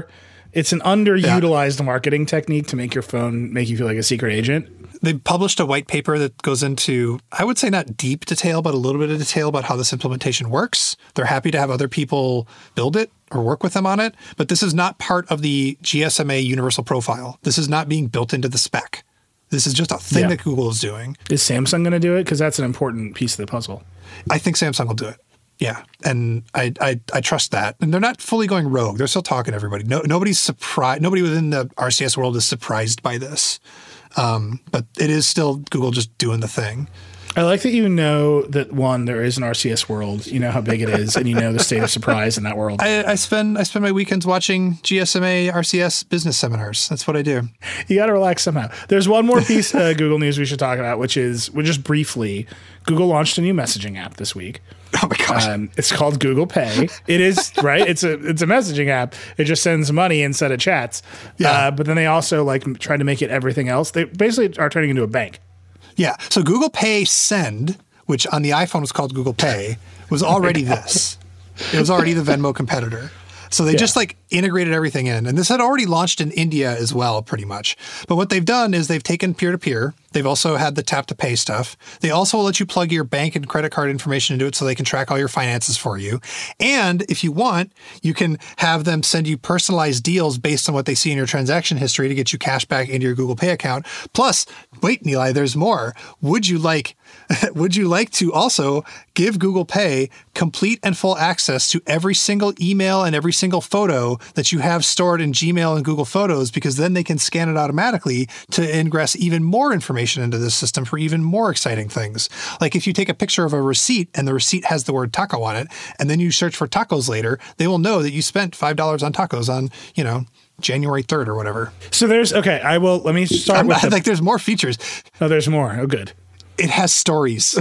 It's an underutilized yeah. marketing technique to make your phone make you feel like a secret agent. They published a white paper that goes into, I would say not deep detail, but a little bit of detail about how this implementation works. They're happy to have other people build it or work with them on it, but this is not part of the G S M A universal profile. This is not being built into the spec. This is just a thing yeah. that Google is doing. Is Samsung going to do it? Because that's an important piece of the puzzle. I think Samsung will do it. Yeah, and I, I I trust that. And they're not fully going rogue. They're still talking to everybody. No, nobody's surprised. Nobody within the R C S world is surprised by this. Um, but it is still Google just doing the thing. I like that you know that, one, there is an R C S world. You know how big it is, and you know the state of surprise in that world. I, I spend I spend my weekends watching G S M A R C S business seminars. That's what I do. You got to relax somehow. There's one more piece of uh, Google news we should talk about, which is, well, just briefly, Google launched a new messaging app this week. Oh my gosh! Um, it's called Google Pay. It is right. It's a it's a messaging app. It just sends money instead of chats. Yeah. Uh, but then they also like try to make it everything else. They basically are turning into a bank. Yeah. So Google Pay Send, which on the iPhone was called Google Pay, was already oh this. It was already the Venmo competitor. So they yeah. just like integrated everything in. And this had already launched in India as well, pretty much. But what they've done is they've taken peer-to-peer. They've also had the tap to pay stuff. They also will let you plug your bank and credit card information into it so they can track all your finances for you. And if you want, you can have them send you personalized deals based on what they see in your transaction history to get you cash back into your Google Pay account. Plus, wait, Nilay, there's more. Would you like Would you like to also give Google Pay complete and full access to every single email and every single photo that you have stored in Gmail and Google Photos, because then they can scan it automatically to ingress even more information into this system for even more exciting things. Like if you take a picture of a receipt and the receipt has the word taco on it, and then you search for tacos later, they will know that you spent five dollars on tacos on, you know, January third or whatever. So there's, okay, I will, let me start I'm, with the, like there's more features. Oh, there's more. Oh, good. It has stories.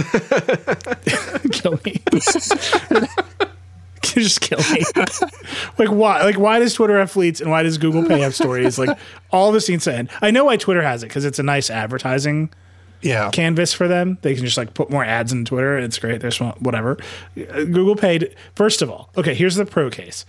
Kill me. Just kill me. Like why? Like why does Twitter have fleets and why does Google Pay have stories? Like all this needs to end. I know why Twitter has it, because it's a nice advertising yeah. canvas for them. They can just like put more ads in Twitter. It's great. There's whatever. Google Pay. First of all, okay, here's the pro case.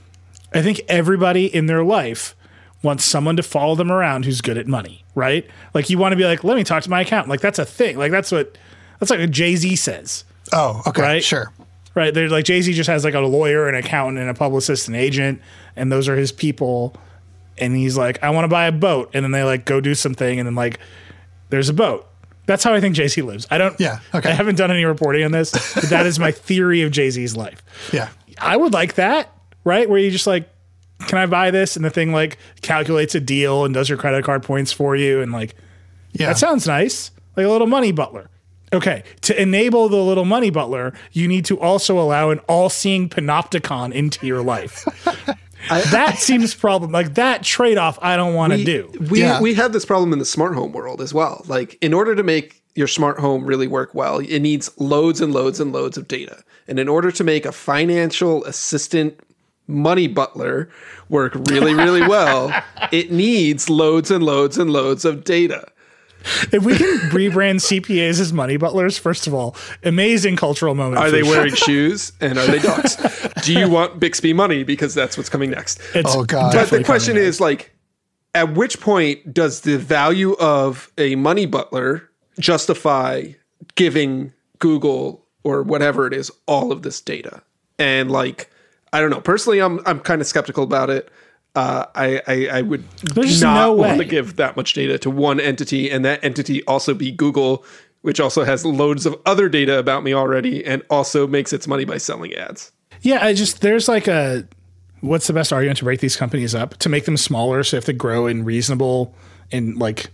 I think everybody in their life wants someone to follow them around who's good at money, right? Like you want to be like, let me talk to my accountant. Like that's a thing. Like that's what that's like what Jay-Z says. Oh, okay, right? Sure. Right. They're like Jay-Z just has like a lawyer, an accountant, and a publicist, and agent, and those are his people. And he's like, I want to buy a boat, and then they like go do something, and then like there's a boat. That's how I think Jay-Z lives. I don't. Yeah. Okay. I haven't done any reporting on this, but that is my theory of Jay-Z's life. Yeah. I would like that, right? Where you just like, can I buy this? And the thing like calculates a deal and does your credit card points for you. And like, yeah, that sounds nice. Like a little money butler. Okay. To enable the little money butler, you need to also allow an all-seeing panopticon into your life. I, that seems problem. Like that trade-off I don't want to do. We, yeah. we have this problem in the smart home world as well. Like in order to make your smart home really work well, it needs loads and loads and loads of data. And in order to make a financial assistant money butler work really, really well, it needs loads and loads and loads of data. If we can rebrand C P As as money butlers, first of all, amazing cultural moment. Are they sure. wearing shoes and are they dogs? Do you want Bixby money? Because that's what's coming next. It's oh, God. But the question is, like, at which point does the value of a money butler justify giving Google or whatever it is all of this data? And, like, I don't know. Personally, I'm I'm kind of skeptical about it. Uh, I, I I would There's not no want way. to give that much data to one entity, and that entity also be Google, which also has loads of other data about me already, and also makes its money by selling ads. Yeah, I just there's like a what's the best argument to break these companies up, to make them smaller so they have to grow in reasonable and like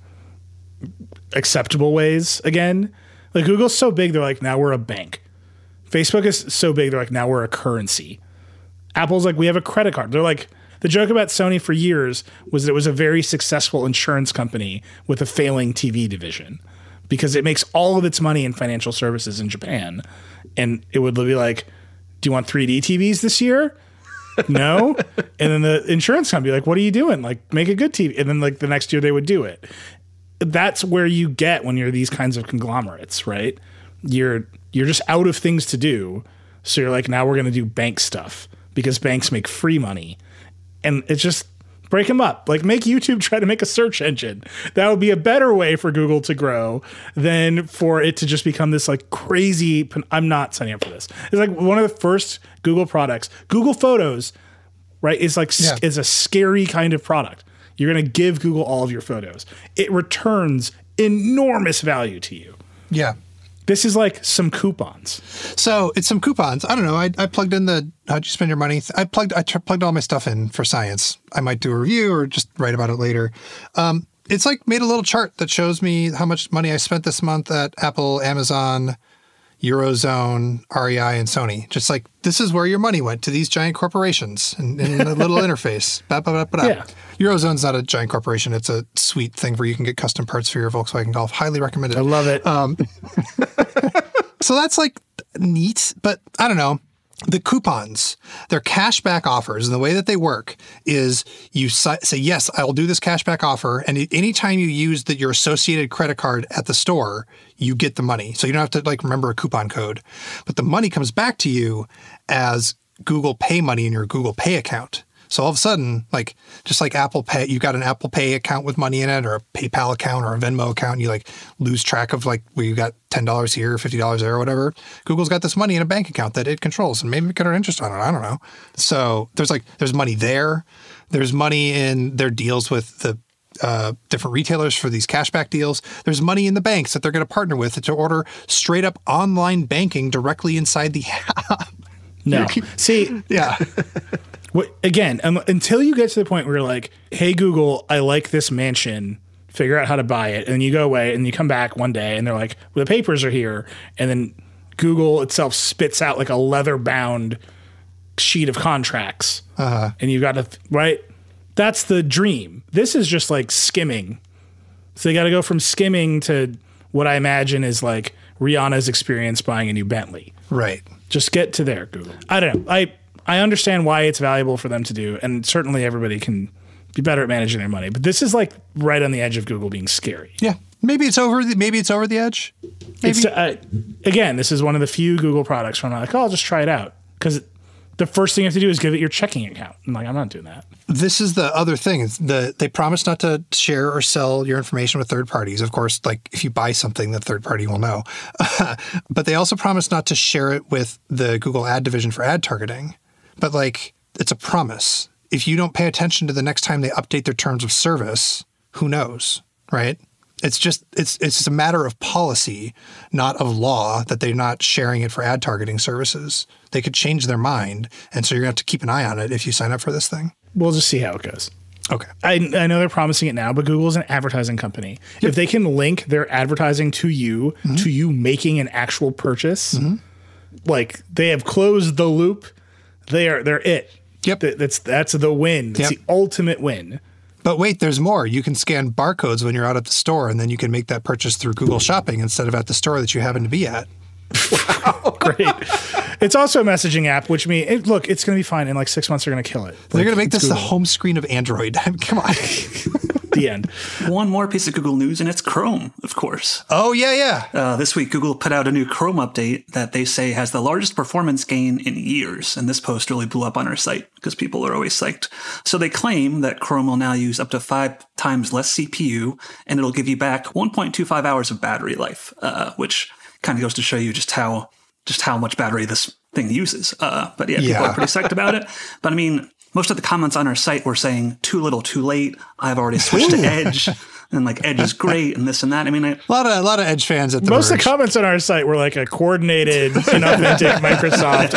acceptable ways again. Like Google's so big, they're like, now we're a bank. Facebook is so big, they're like, now we're a currency. Apple's like, we have a credit card. They're like, the joke about Sony for years was that it was a very successful insurance company with a failing T V division because it makes all of its money in financial services in Japan. And it would be like, do you want three D T Vs this year? No. And then the insurance company like, what are you doing? Like, make a good T V. And then like the next year they would do it. That's where you get when you're these kinds of conglomerates, right? You're you're just out of things to do. So you're like, now we're going to do bank stuff because banks make free money. And it's just Break them up. Like make YouTube try to make a search engine. That would be a better way for Google to grow than for it to just become this like crazy. I'm not signing up for this. It's like one of the first Google products. Google Photos, right? Is like yeah. is a scary kind of product. You're going to give Google all of your photos. It returns enormous value to you. Yeah. This is like some coupons. So it's some coupons. I don't know. I, I plugged in the how'd you spend your money. I plugged I tr- plugged all my stuff in for science. I might do a review or just write about it later. Um, it's like made a little chart that shows me how much money I spent this month at Apple, Amazon, Eurozone, R E I, and Sony. Just like this is where your money went to these giant corporations in, in a little interface. Ba, ba, ba, ba, ba. Yeah. Eurozone's not a giant corporation. It's a sweet thing where you can get custom parts for your Volkswagen Golf. Highly recommended. I love it. Um, so that's like neat, but I don't know. The coupons, they're cashback offers. And the way that they work is you say, yes, I will do this cashback offer. And anytime you use the, your associated credit card at the store, you get the money. So you don't have to like remember a coupon code. But the money comes back to you as Google Pay money in your Google Pay account. So all of a sudden, like just like Apple Pay, you got an Apple Pay account with money in it, or a PayPal account, or a Venmo account, and you like lose track of like where you got ten dollars here, fifty dollars there, or whatever. Google's got this money in a bank account that it controls, and maybe it could earn interest on it. I don't know. So there's like there's money there. There's money in their deals with the uh, different retailers for these cashback deals. There's money in the banks that they're going to partner with to order straight up online banking directly inside the app. No, see, yeah. What, again, um, until you get to the point where you're like, hey, Google, I like this mansion, figure out how to buy it. And then you go away and you come back one day and they're like, well, the papers are here. And then Google itself spits out like a leather bound sheet of contracts. Uh-huh. And you got to, right? That's the dream. This is just like skimming. So you got to go from skimming to what I imagine is like Rihanna's experience buying a new Bentley. Right. Just get to there, Google. I don't know. I, I understand why it's valuable for them to do, and certainly everybody can be better at managing their money. But this is like right on the edge of Google being scary. Yeah, maybe it's over. The, maybe it's over the edge. Maybe. It's, uh, again, this is one of the few Google products where I'm like, oh, I'll just try it out, because the first thing you have to do is give it your checking account. I'm like, I'm not doing that. This is the other thing. It's the they promise not to share or sell your information with third parties. Of course, like if you buy something, the third party will know. But they also promise not to share it with the Google ad division for ad targeting. But like, it's a promise. If you don't pay attention to the next time they update their terms of service, who knows, right? It's just it's it's just a matter of policy, not of law, that they're not sharing it for ad targeting services. They could change their mind, and so you're gonna have to keep an eye on it if you sign up for this thing. We'll just see how it goes. Okay. I, I know they're promising it now, but Google's an advertising company. Yep. If they can link their advertising to you, mm-hmm. to you making an actual purchase, mm-hmm. like they have closed the loop. They are, they're it. Yep. That's, that's the win. That's yep. the ultimate win. But wait, there's more. You can scan barcodes when you're out at the store, and then you can make that purchase through Google Shopping instead of at the store that you happen to be at. Wow. Great. It's also a messaging app, which means, it, look, it's going to be fine. In like six months, they're going to kill it. Like, they're going to make this Google. the home screen of Android. Come on. The end. One more piece of Google news, and it's Chrome, of course. Oh, yeah, yeah. Uh, this week, Google put out a new Chrome update that they say has the largest performance gain in years. And this post really blew up on our site because people are always psyched. So they claim that Chrome will now use up to five times less C P U, and it'll give you back one point two five hours of battery life, uh, which kind of goes to show you just how just how much battery this thing uses. Uh, but yeah, people yeah. are pretty psyched about it. But I mean, most of the comments on our site were saying too little, too late. I've already switched to Edge, and like Edge is great, and this and that. I mean, I, a lot of a lot of Edge fans at the most Verge. of the comments on our site were like a coordinated, inauthentic Microsoft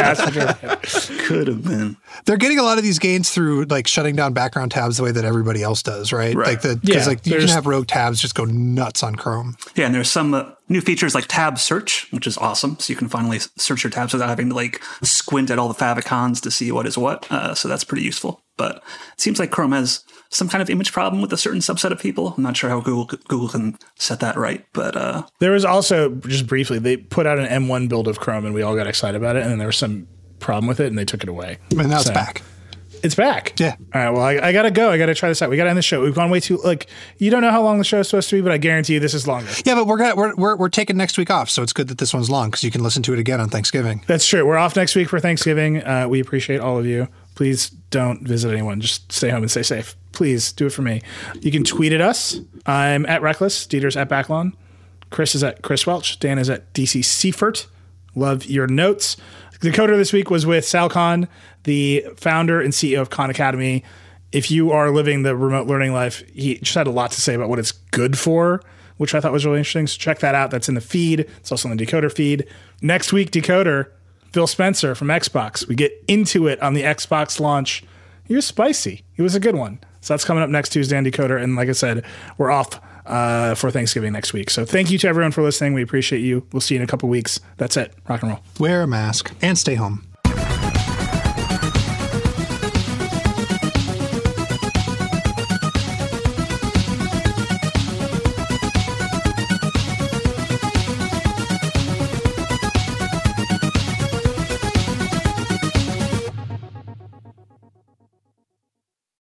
ask. Could have been. They're getting a lot of these gains through like shutting down background tabs the way that everybody else does, right? Right. Like the because yeah, like you can have rogue tabs just go nuts on Chrome. Yeah, and there's some uh, new features like tab search, which is awesome. So you can finally search your tabs without having to like squint at all the favicons to see what is what. Uh, so that's pretty useful. But it seems like Chrome has some kind of image problem with a certain subset of people. I'm not sure how Google Google can set that right, but uh, there was also, just briefly, they put out an M one build of Chrome, and we all got excited about it. And then there was some problem with it, and they took it away. And now so, it's back. It's back. Yeah. All right. Well, I, I gotta go. I gotta try this out. We gotta end the show. We've gone way too like. You don't know how long the show is supposed to be, but I guarantee you this is longer. Yeah, but we're gonna we're we're, we're taking next week off, so it's good that this one's long because you can listen to it again on Thanksgiving. That's true. We're off next week for Thanksgiving. Uh, we appreciate all of you. Please don't visit anyone. Just stay home and stay safe. Please. please do it for me. You can tweet at us. I'm at Reckless. Dieter's at Backlon. Chris is at Chris Welch. Dan is at D C Seifert. Love your notes. The Decoder this week was with Sal Khan, the founder and C E O of Khan Academy. If you are living the remote learning life, he just had a lot to say about what it's good for, which I thought was really interesting. So check that out. That's in the feed. It's also in the Decoder feed. Next week, Decoder, Phil Spencer from Xbox. We get into it on the Xbox launch. He was spicy. He was a good one. So that's coming up next Tuesday on Decoder. And like I said, we're off uh, for Thanksgiving next week. So thank you to everyone for listening. We appreciate you. We'll see you in a couple weeks. That's it. Rock and roll. Wear a mask and stay home.